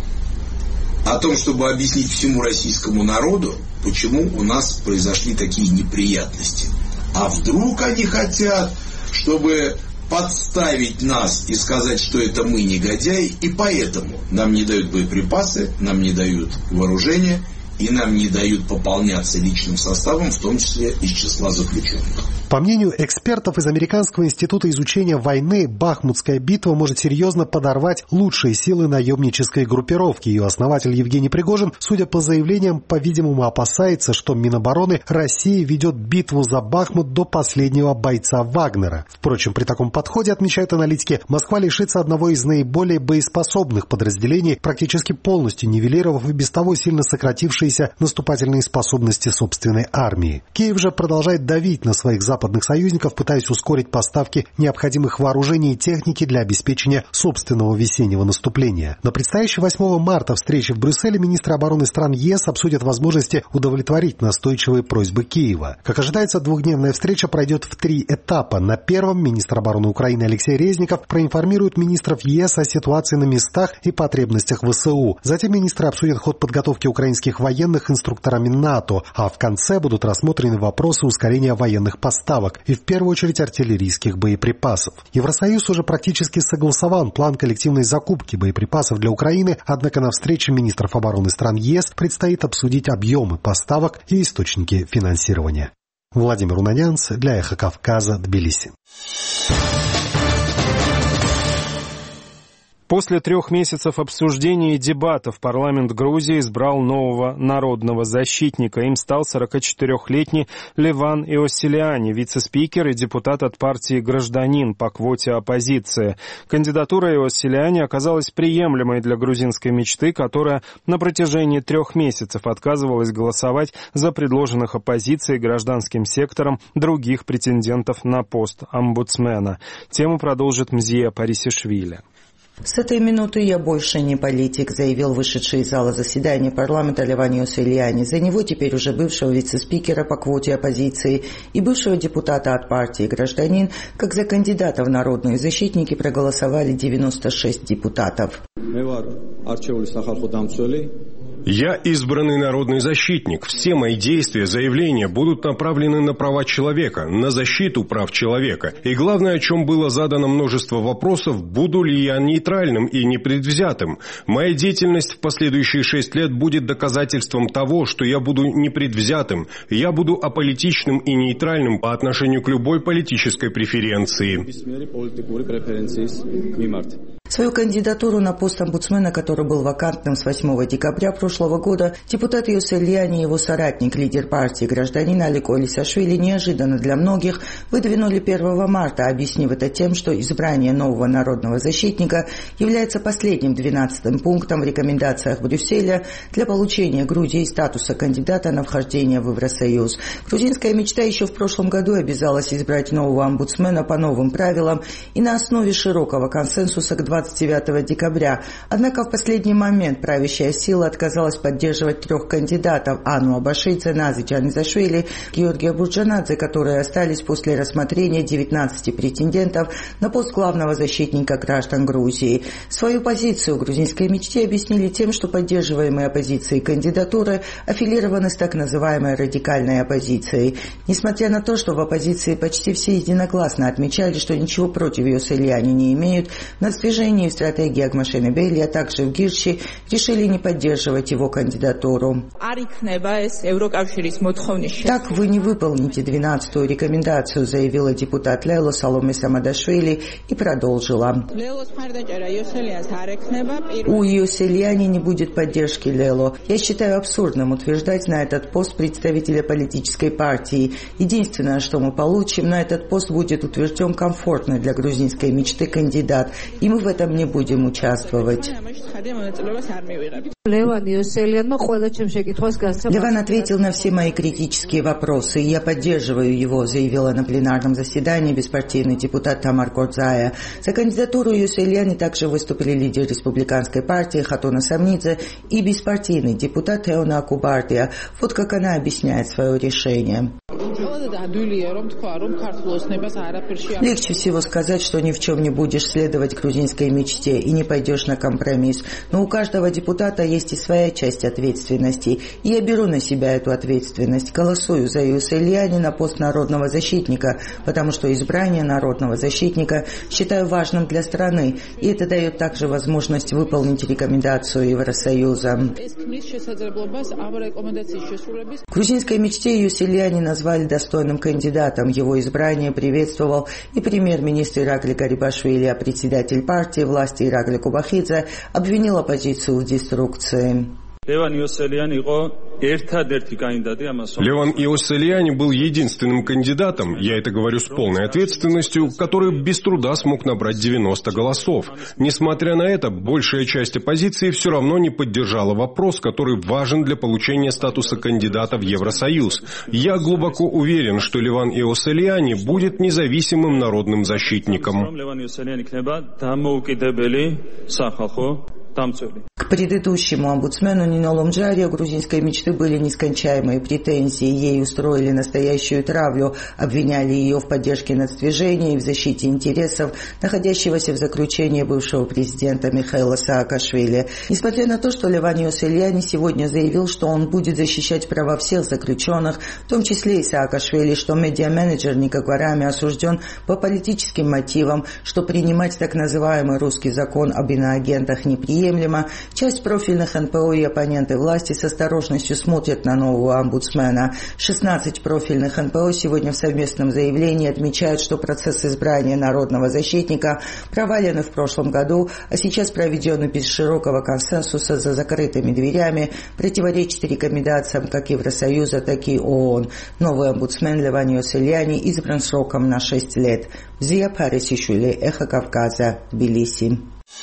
о том, чтобы объяснить всему российскому народу, почему у нас произошли такие неприятности? А вдруг они хотят, чтобы подставить нас и сказать, что это мы негодяи, и поэтому нам не дают боеприпасы, нам не дают вооружение, и нам не дают пополняться личным составом, в том числе из числа заключенных. По мнению экспертов из Американского института изучения войны, Бахмутская битва может серьезно подорвать лучшие силы наемнической группировки. Ее основатель Евгений Пригожин, судя по заявлениям, по-видимому, опасается, что Минобороны России ведет битву за Бахмут до последнего бойца Вагнера. Впрочем, при таком подходе, отмечают аналитики, Москва лишится одного из наиболее боеспособных подразделений, практически полностью нивелировав и без того сильно сократившиеся наступательные способности собственной армии. Киев же продолжает давить на своих западных западных союзников, пытаясь ускорить поставки необходимых вооружений и техники для обеспечения собственного весеннего наступления. На предстоящей восьмого марта встрече в Брюсселе министры обороны стран ЕС обсудят возможности удовлетворить настойчивые просьбы Киева. Как ожидается, двухдневная встреча пройдет в три этапа. На первом министр обороны Украины Алексей Резников проинформирует министров ЕС о ситуации на местах и потребностях ВСУ. Затем министры обсудят ход подготовки украинских военных инструкторами НАТО, а в конце будут рассмотрены вопросы ускорения военных поставок и в первую очередь артиллерийских боеприпасов. Евросоюз уже практически согласовал план коллективной закупки боеприпасов для Украины, однако на встрече министров обороны стран ЕС предстоит обсудить объемы поставок и источники финансирования. Владимир Унанянц для Эхо Кавказа, Тбилиси. После трех месяцев обсуждений и дебатов парламент Грузии избрал нового народного защитника. Им стал сорокачетырехлетний Леван Иосилиани, вице-спикер и депутат от партии «Гражданин» по квоте оппозиции. Кандидатура Иосилиани оказалась приемлемой для грузинской мечты, которая на протяжении трех месяцев отказывалась голосовать за предложенных оппозицией и гражданским сектором других претендентов на пост омбудсмена. Тему продолжит Мзия Парисишвили. «С этой минуты я больше не политик», заявил вышедший из зала заседания парламента Леван Иосилиани. За него теперь уже бывшего вице-спикера по квоте оппозиции и бывшего депутата от партии «Гражданин», как за кандидата в народные защитники проголосовали девяносто шесть депутатов. Я избранный народный защитник. Все мои действия, заявления будут направлены на права человека, на защиту прав человека. И главное, о чем было задано множество вопросов, буду ли я нейтральным и непредвзятым. Моя деятельность в последующие шесть лет будет доказательством того, что я буду непредвзятым. Я буду аполитичным и нейтральным по отношению к любой политической преференции. Свою кандидатуру на пост омбудсмена, который был вакантным с восьмого декабря прошлого года, депутат Иосилиани и его соратник, лидер партии «Гражданин» Алик Олисашвили неожиданно для многих выдвинули первого марта, объяснив это тем, что избрание нового народного защитника является последним двенадцатым пунктом в рекомендациях Брюсселя для получения Грузии статуса кандидата на вхождение в Евросоюз. Грузинская мечта еще в прошлом году обязалась избрать нового омбудсмена по новым правилам и на основе широкого консенсуса к двадцать девятого декабря. Однако в последний момент правящая сила отказалась поддерживать трех кандидатов: Анну Абашидзе, Назы Джанизашвили, Георгия Бурджанадзе, которые остались после рассмотрения девятнадцати претендентов на пост главного защитника граждан Грузии. Свою позицию грузинской мечте объяснили тем, что поддерживаемые оппозицией кандидатуры аффилированы с так называемой радикальной оппозицией. Несмотря на то, что в оппозиции почти все единогласно отмечали, что ничего против Иосилиани не имеют, на движении в стратегии Агмашена Бейли, а также в Гирчи решили не поддерживать его кандидатуру. Так вы не выполните двенадцатую рекомендацию, заявила депутат Лело Саломе Самадашвили и продолжила. У Иосилиани не будет поддержки Лело. Я считаю абсурдным утверждать на этот пост представителя политической партии. Единственное, что мы получим, на этот пост будет утвержден комфортный для грузинской мечты кандидат, и мы в этом не будем участвовать. Леван ответил на все мои критические вопросы, и я поддерживаю его, заявила на пленарном заседании беспартийный депутат Тамар Кордзая. За кандидатуру Иосилиани также выступили лидер республиканской партии Хатуна Самнидзе и беспартийный депутат Теона Акубардия. Вот как она объясняет свое решение. Легче всего сказать, что ни в чем не будешь следовать грузинской мечте и не пойдешь на компромисс. Но у каждого депутата есть и своя часть ответственности. И я беру на себя эту ответственность. Голосую за Иосилиани на пост народного защитника, потому что избрание народного защитника считаю важным для страны. И это дает также возможность выполнить рекомендацию Евросоюза. Грузинской мечте Иосилиани назвали достойным кандидатом. Его избрание приветствовал и премьер-министр Иракли Гарибашвили, а председатель партии власти Иракли Кубахидзе обвинил оппозицию в деструкции. Леван Иосельяни был единственным кандидатом, я это говорю с полной ответственностью, который без труда смог набрать девяносто голосов. Несмотря на это, большая часть оппозиции все равно не поддержала вопрос, который важен для получения статуса кандидата в Евросоюз. Я глубоко уверен, что Леван Иосельяни будет независимым народным защитником. К предыдущему омбудсмену Нино Ломджари у грузинской мечты были нескончаемые претензии. Ей устроили настоящую травлю, обвиняли ее в поддержке нацдвижения и в защите интересов находящегося в заключении бывшего президента Михаила Саакашвили. Несмотря на то, что Леван Иосельяни сегодня заявил, что он будет защищать права всех заключенных, в том числе и Саакашвили, что медиа-менеджер Ника Гварами осужден по политическим мотивам, что принимать так называемый русский закон об иноагентах неприемлемо, часть профильных эн пэ о и оппоненты власти с осторожностью смотрят на нового омбудсмена. шестнадцать профильных эн пэ о сегодня в совместном заявлении отмечают, что процесс избрания народного защитника провален в прошлом году, а сейчас проведенный без широкого консенсуса за закрытыми дверями, противоречит рекомендациям как Евросоюза, так и ООН. Новый омбудсмен Леван Иосельяни избран сроком на шесть лет. Зия Парисишвили, Эхо Кавказа, Тбилиси.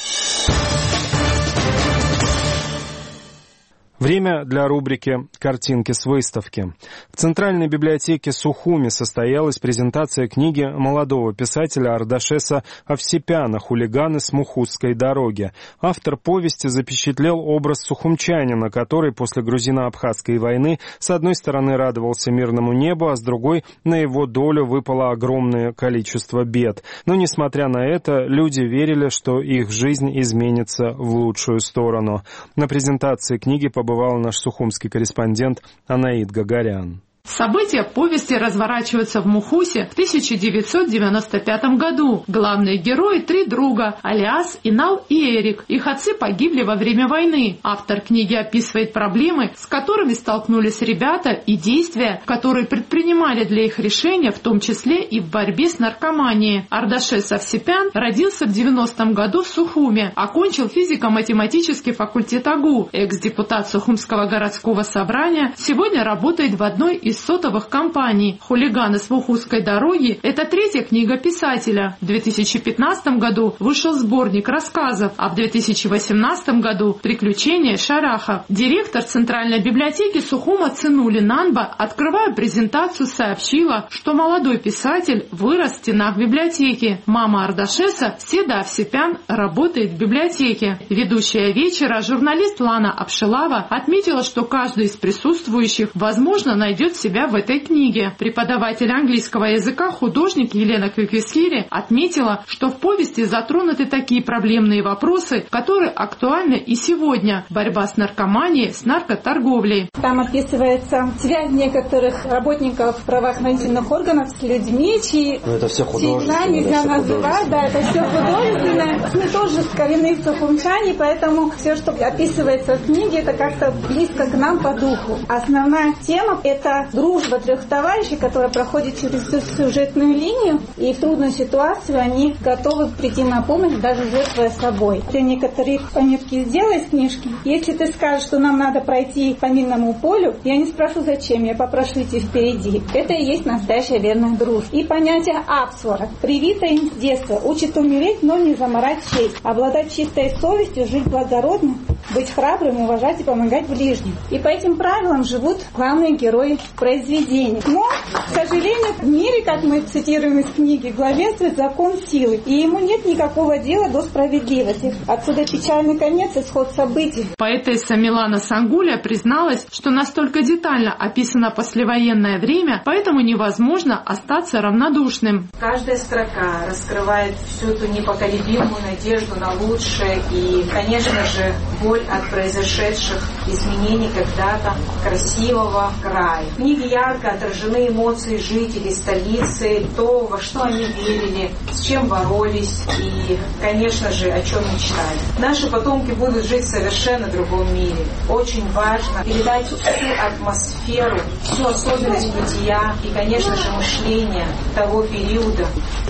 Время для рубрики «Картинки с выставки». В Центральной библиотеке Сухуми состоялась презентация книги молодого писателя Ардашеса Овсепяна «Хулиганы с Мухузской дороги». Автор повести запечатлел образ сухумчанина, который после грузино-абхазской войны с одной стороны радовался мирному небу, а с другой на его долю выпало огромное количество бед. Но, несмотря на это, люди верили, что их жизнь изменится в лучшую сторону. На презентации книги побывал побывал наш сухумский корреспондент Анаид Гагарян. События повести разворачиваются в Мухусе в тысяча девятьсот девяносто пятом году. Главные герои – три друга – Алиас, Инал и Эрик. Их отцы погибли во время войны. Автор книги описывает проблемы, с которыми столкнулись ребята, и действия, которые предпринимали для их решения, в том числе и в борьбе с наркоманией. Ардашес Овсепян родился в девяностом году в Сухуме, окончил физико-математический факультет АГУ. Экс-депутат Сухумского городского собрания сегодня работает в одной из сотовых компаний. «Хулиганы с Мухузской дороги» — это третья книга писателя. В две тысячи пятнадцатом году вышел сборник рассказов, а в две тысячи восемнадцатом году «Приключения Шараха». Директор Центральной библиотеки Сухума Ценули Нанба, открывая презентацию, сообщила, что молодой писатель вырос в стенах библиотеки. Мама Ардашеса, Седа Овсепян, работает в библиотеке. Ведущая вечера, журналист Лана Апшилава, отметила, что каждый из присутствующих, возможно, найдет себя в этой книге. Преподаватель английского языка, художник Елена Квиквисхири отметила, что в повести затронуты такие проблемные вопросы, которые актуальны и сегодня. Борьба с наркоманией, с наркоторговлей. Там описывается связь некоторых работников правоохранительных органов с людьми, чьи это все художественно, нельзя да, называть, да, это все художественное. Мы тоже коренные сухумчане, поэтому все, что описывается в книге, это как-то близко к нам по духу. Основная тема – это дружба трех товарищей, которая проходит через всю сюжетную линию, и в трудную ситуацию они готовы прийти на помощь, даже жертвуя собой. Ты некоторые пометки сделай из книжки. Если ты скажешь, что нам надо пройти по минному полю, я не спрошу зачем, я попрошу идти впереди. Это и есть настоящая верная дружба. И понятие апсвара, привито им с детства, учит умереть, но не заморать честь, обладать чистой совестью, жить благородно, быть храбрым, уважать и помогать ближним. И по этим правилам живут главные герои произведения. Но, к сожалению, в мире, как мы цитируем из книги, главенствует закон силы, и ему нет никакого дела до справедливости. Отсюда печальный конец, исход событий. Поэтесса Милана Сангуля призналась, что настолько детально описано послевоенное время, поэтому невозможно остаться равнодушным. Каждая строка раскрывает всю эту непоколебимую надежду на лучшее и, конечно же, боль от произошедших изменений когда-то красивого края. В книге ярко отражены эмоции жителей столицы, то, во что они верили, с чем боролись и, конечно же, о чем мечтали. Наши потомки будут жить в совершенно другом мире. Очень важно передать всю атмосферу, всю особенность бытия и, конечно же, мышления того периода.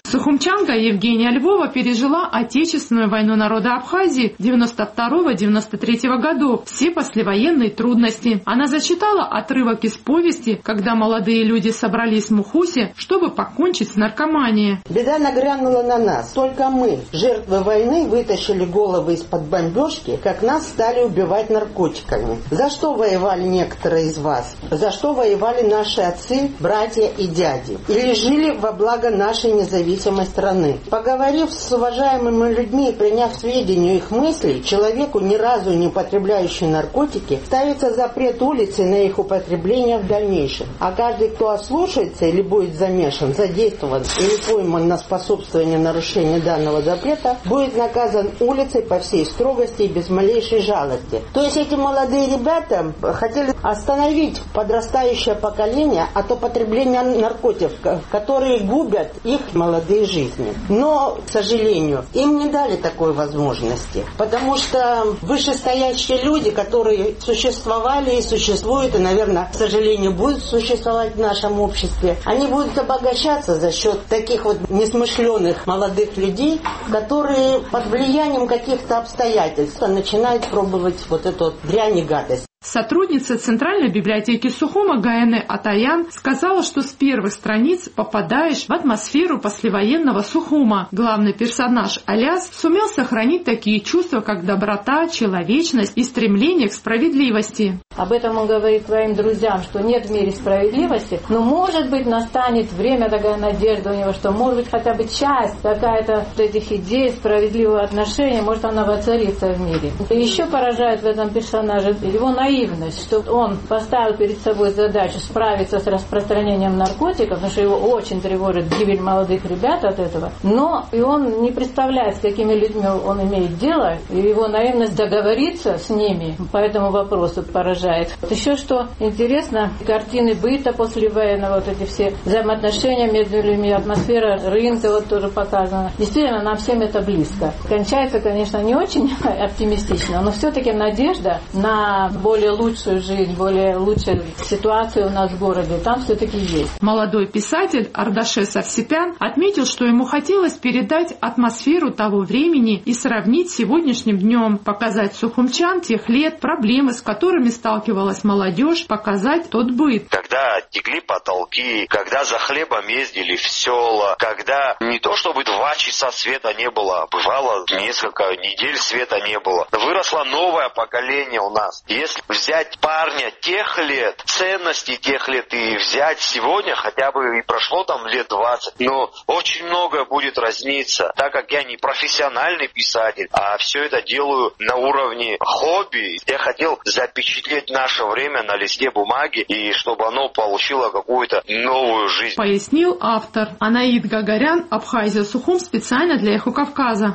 Сухумчанка Евгения Львова пережила Отечественную войну народа Абхазии девяносто второго — девяносто третьего годов, все послевоенные трудности. Она зачитала отрывок из повести, когда молодые люди собрались в Мухусе, чтобы покончить с наркоманией. Беда нагрянула на нас. Только мы, жертвы войны, вытащили головы из-под бомбежки, как нас стали убивать наркотиками. За что воевали некоторые из вас? За что воевали наши отцы, братья и дяди? Или жили во благо нашей независимой страны? Поговорив с уважаемыми людьми и приняв сведению их мыслей, человеку, ни разу не употребляющему наркотики, ставится запрет улицы на их употребление в дальнейшем. А каждый, кто ослушается или будет замешан, задействован или пойман на способствование нарушения данного запрета, будет наказан улицей по всей строгости и без малейшей жалости. То есть эти молодые ребята хотели остановить подрастающее поколение от употребления наркотиков, которые губят их молодые жизни. Но, к сожалению, им не дали такой возможности, потому что вышестоящие люди, которые существовали и существуют, и, наверное, к сожалению, будут существовать в нашем обществе, они будут обогащаться за счет таких вот несмышленых молодых людей, которые под влиянием каких-то обстоятельств начинают пробовать вот эту вот дрянь и гадость. Сотрудница Центральной библиотеки Сухума Гаэне Атаян сказала, что с первых страниц попадаешь в атмосферу послевоенного Сухума. Главный персонаж Аляс сумел сохранить такие чувства, как доброта, человечность и стремление к справедливости. Об этом он говорит своим друзьям, что нет в мире справедливости, но может быть настанет время, такая надежда у него, что может быть хотя бы часть какая-то этих идей справедливого отношения, может она воцарится в мире. И еще поражает в этом персонаже его наивность, что он поставил перед собой задачу справиться с распространением наркотиков, потому что его очень тревожит гибель молодых ребят от этого, но и он не представляет, с какими людьми он имеет дело, и его наивность договориться с ними по этому вопросу поражает. Еще что интересно, картины быта послевоенного, вот эти все взаимоотношения между людьми, атмосфера рынка вот тоже показана. Действительно, нам всем это близко. Кончается, конечно, не очень оптимистично, но все-таки надежда на более лучшую жизнь, более лучшую ситуацию у нас в городе, там все-таки есть. Молодой писатель Ардаше Савсипян отметил, что ему хотелось передать атмосферу того времени и сравнить с сегодняшним днем, показать сухумчан тех лет, проблемы, с которыми сталкивалась молодежь, показать тот быт. Когда текли потолки, когда за хлебом ездили в села, когда не то чтобы два часа света не было, а бывало несколько недель света не было. Выросло новое поколение у нас. Если взять парня тех лет, ценности тех лет и взять сегодня, хотя бы и прошло там лет двадцать, но очень многое будет разниться, так как я не профессиональный писатель, а все это делаю на уровне хобби. Я хотел запечатлеть наше время на листе бумаги и чтобы оно получило какую-то новую жизнь. Пояснил автор. Анаид Гагарян, Абхазия, Сухум, специально для Эхо Кавказа.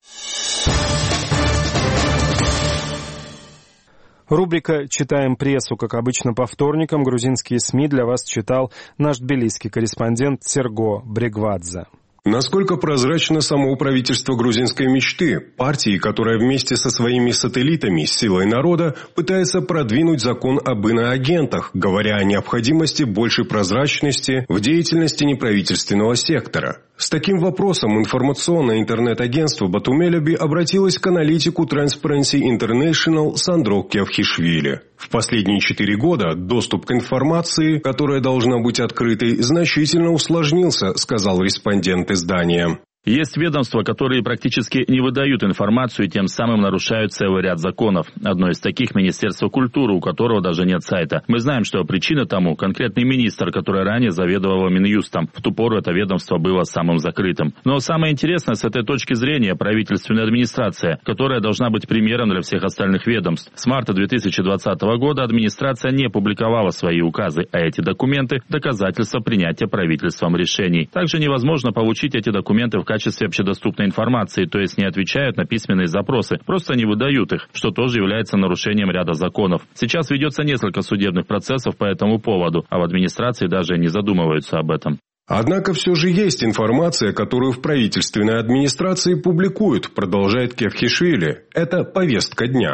Рубрика «Читаем прессу», как обычно, по вторникам. Грузинские СМИ для вас читал наш тбилисский корреспондент Серго Брегвадзе. Насколько прозрачно само правительство грузинской мечты, партии, которая вместе со своими сателлитами «Силой народа» пытается продвинуть закон об иноагентах, говоря о необходимости большей прозрачности в деятельности неправительственного сектора. С таким вопросом информационное интернет-агентство Батумелеби обратилось к аналитику Transparency International Сандро Кевхишвили. В последние четыре года доступ к информации, которая должна быть открытой, значительно усложнился, сказал респондент издания. Есть ведомства, которые практически не выдают информацию и тем самым нарушают целый ряд законов. Одно из таких – Министерство культуры, у которого даже нет сайта. Мы знаем, что причина тому – конкретный министр, который ранее заведовал Минюстом. В ту пору это ведомство было самым закрытым. Но самое интересное с этой точки зрения – правительственная администрация, которая должна быть примером для всех остальных ведомств. С марта две тысячи двадцатого года администрация не публиковала свои указы, а эти документы – доказательства принятия правительством решений. Также невозможно получить эти документы в в качестве общедоступной информации, то есть не отвечают на письменные запросы, просто не выдают их, что тоже является нарушением ряда законов. Сейчас ведется несколько судебных процессов по этому поводу, а в администрации даже не задумываются об этом. Однако все же есть информация, которую в правительственной администрации публикуют, продолжает Кевхишвили. Это повестка дня.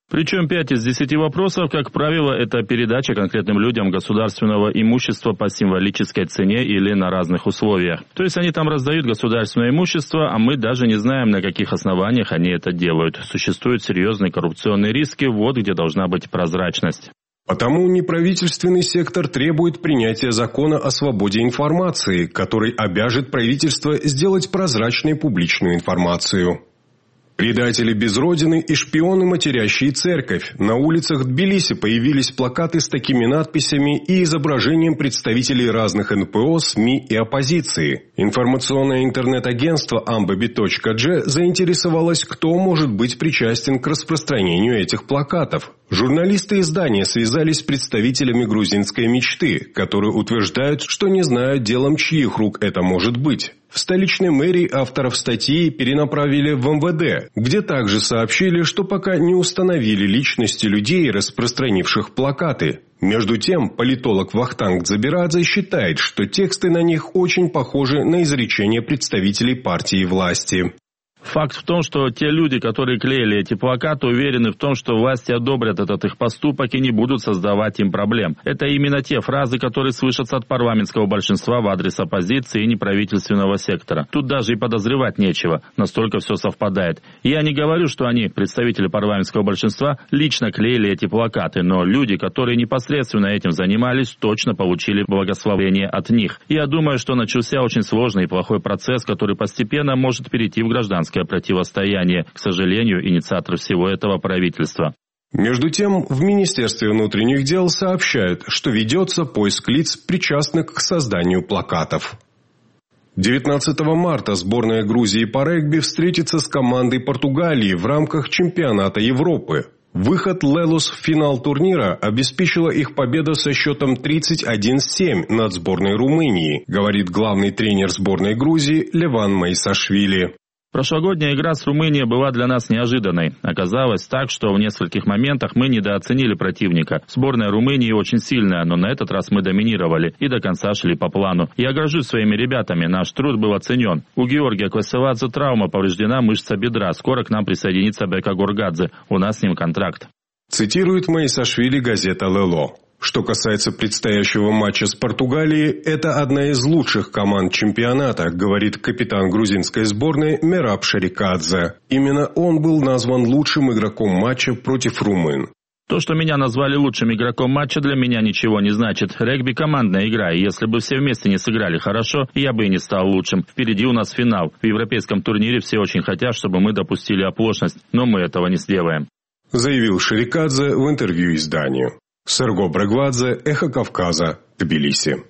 Причем пять из десяти вопросов, как правило, это передача конкретным людям государственного имущества по символической цене или на разных условиях. То есть они там раздают государственное имущество, а мы даже не знаем, на каких основаниях они это делают. Существуют серьезные коррупционные риски, вот где должна быть прозрачность. Потому неправительственный сектор требует принятия закона о свободе информации, который обяжет правительство сделать прозрачной публичную информацию. Предатели без родины и шпионы, матерящие церковь. На улицах Тбилиси появились плакаты с такими надписями и изображением представителей разных эн пэ о, СМИ и оппозиции. Информационное интернет-агентство амбаби точка джи заинтересовалось, кто может быть причастен к распространению этих плакатов. Журналисты издания связались с представителями грузинской мечты, которые утверждают, что не знают, делом чьих рук это может быть. В столичной мэрии авторов статьи перенаправили в эм вэ дэ, где также сообщили, что пока не установили личности людей, распространивших плакаты. Между тем, политолог Вахтанг Дзабирадзе считает, что тексты на них очень похожи на изречения представителей партии власти. Факт в том, что те люди, которые клеили эти плакаты, уверены в том, что власти одобрят этот их поступок и не будут создавать им проблем. Это именно те фразы, которые слышатся от парламентского большинства в адрес оппозиции и неправительственного сектора. Тут даже и подозревать нечего, настолько все совпадает. Я не говорю, что они, представители парламентского большинства, лично клеили эти плакаты, но люди, которые непосредственно этим занимались, точно получили благословение от них. Я думаю, что начался очень сложный и плохой процесс, который постепенно может перейти в гражданское противостояние. К сожалению, инициатор всего этого правительства. Между тем, в Министерстве внутренних дел сообщают, что ведется поиск лиц, причастных к созданию плакатов. девятнадцатого марта сборная Грузии по регби встретится с командой Португалии в рамках чемпионата Европы. Выход Лелос в финал турнира обеспечила их победа со счетом тридцать один семь над сборной Румынии, говорит главный тренер сборной Грузии Леван Майсашвили. Прошлогодняя игра с Румынией была для нас неожиданной. Оказалось так, что в нескольких моментах мы недооценили противника. Сборная Румынии очень сильная, но на этот раз мы доминировали и до конца шли по плану. Я горжусь своими ребятами, наш труд был оценен. У Георгия Кваселадзе травма, повреждена мышца бедра. Скоро к нам присоединится Бека Гургадзе. У нас с ним контракт. Цитирует Майсашвили газета «Лело». Что касается предстоящего матча с Португалией, это одна из лучших команд чемпионата, говорит капитан грузинской сборной Мераб Шарикадзе. Именно он был назван лучшим игроком матча против румын. То, что меня назвали лучшим игроком матча, для меня ничего не значит. Регби – командная игра, и если бы все вместе не сыграли хорошо, я бы и не стал лучшим. Впереди у нас финал. В европейском турнире все очень хотят, чтобы мы допустили оплошность, но мы этого не сделаем. Заявил Шарикадзе в интервью изданию. Серго Брагвадзе, Эхо Кавказа, Тбилиси.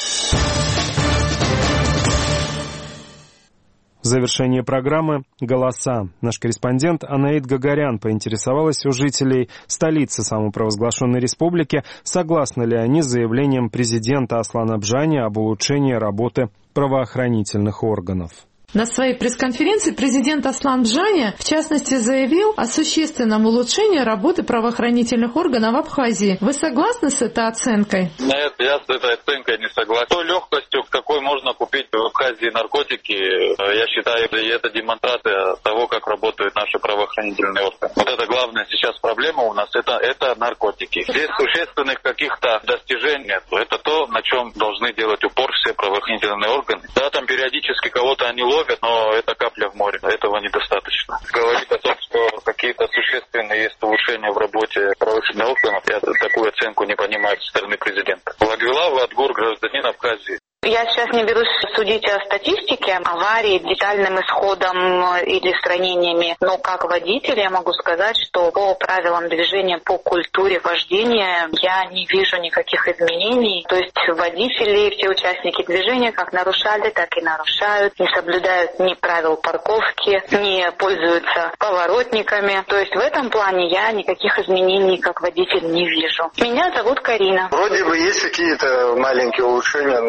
Завершение программы «Голоса». Наш корреспондент Анаид Гагарян поинтересовалась у жителей столицы самопровозглашенной республики, согласны ли они с заявлением президента Аслана Бжани об улучшении работы правоохранительных органов. На своей пресс-конференции президент Аслан Бжани, в частности, заявил о существенном улучшении работы правоохранительных органов в Абхазии. Вы согласны с этой оценкой? Нет, я с этой оценкой не согласен. Той легкостью, какой можно купить в Абхазии наркотики, я считаю, это демонстрация того, как работают наши правоохранительные органы. Вот это главная сейчас проблема у нас, это, это наркотики. Здесь существенных каких-то достижений нет. Это то, на чем должны делать упор все правоохранительные органы. Да, там периодически кого-то они ловят, но это капля в море. Этого недостаточно. Говорить о том, что какие-то существенные есть улучшения в работе правоохранительных органов, я такую оценку не понимаю со стороны президента. Лагвила Адгур, гражданин Абхазии. Я сейчас не берусь судить о статистике аварий, детальным исходом или с ранениями, но как водитель я могу сказать, что по правилам движения, по культуре вождения я не вижу никаких изменений. То есть водители, все участники движения как нарушали, так и нарушают, не соблюдают ни правил парковки, не пользуются поворотниками. То есть в этом плане я никаких изменений как водитель не вижу. Меня зовут Карина. Вроде бы есть какие-то маленькие улучшения, но в прошлом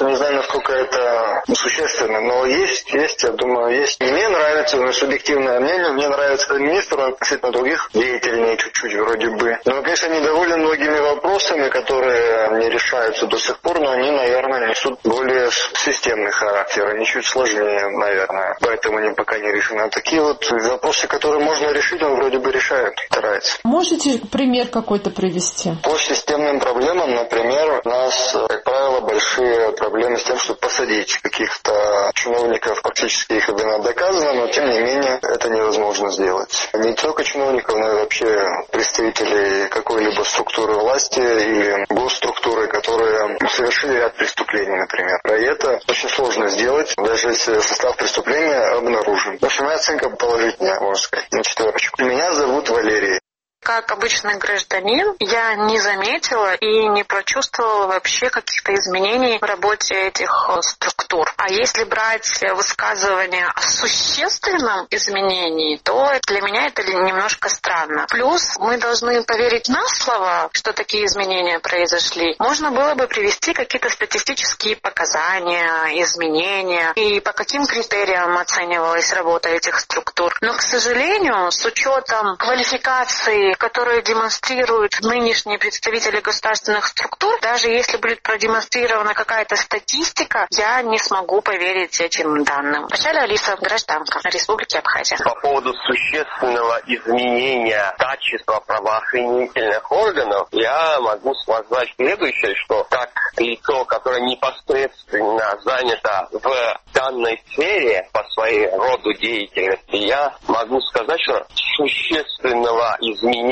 просто не знаю, насколько это существенно, но есть, есть, я думаю, есть. И мне нравится, ну, субъективное мнение, мне нравится министр, он относительно других деятелей чуть-чуть вроде бы. Но, конечно, недоволен многими вопросами, которые не решаются до сих пор, но они, наверное, несут более системный характер, они чуть сложнее, наверное. Поэтому они пока не решены. А такие вот вопросы, которые можно решить, он вроде бы решает, старается. Можете пример какой-то привести? По системным проблемам, например, у нас, как правило, большие проблемы с тем, чтобы посадить каких-то чиновников. Фактически их вина доказана, но тем не менее это невозможно сделать. Не только чиновников, но и вообще представителей какой-либо структуры власти или госструктуры, которые совершили ряд преступлений, например. А это очень сложно сделать, даже если состав преступления обнаружен. В общем, моя оценка положительная, можно сказать, на четверочку. Меня зовут Валерий. Как обычный гражданин, я не заметила и не прочувствовала вообще каких-то изменений в работе этих структур. А если брать высказывания о существенном изменении, то для меня это немножко странно. Плюс мы должны поверить на слово, что такие изменения произошли. Можно было бы привести какие-то статистические показания, изменения и по каким критериям оценивалась работа этих структур. Но, к сожалению, с учетом квалификации, которые демонстрируют нынешние представители государственных структур, даже если будет продемонстрирована какая-то статистика, я не смогу поверить этим данным. Вначале Алиса, гражданка Республики Абхазия. По поводу существенного изменения качества правоохранительных органов, я могу сказать следующее, что как лицо, которое непосредственно занято в данной сфере по своей роду деятельности, я могу сказать, что существенного изменения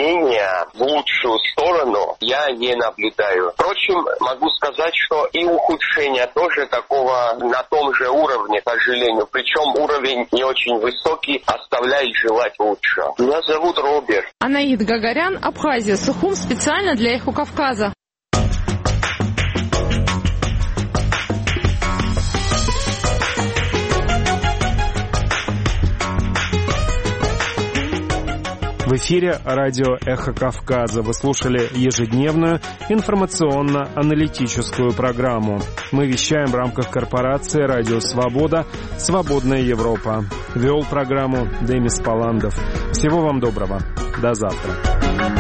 в лучшую сторону я не наблюдаю. Впрочем, могу сказать, что и ухудшение тоже такого на том же уровне, к сожалению. Причем уровень не очень высокий, оставляет желать лучшего. Меня зовут Роберт. Анаид Гагарян, Абхазия, Сухум, специально для Эхо Кавказа. В эфире радио «Эхо Кавказа». Вы слушали ежедневную информационно-аналитическую программу. Мы вещаем в рамках корпорации «Радио Свобода. Свободная Европа». Вел программу Демис Паландов. Всего вам доброго. До завтра.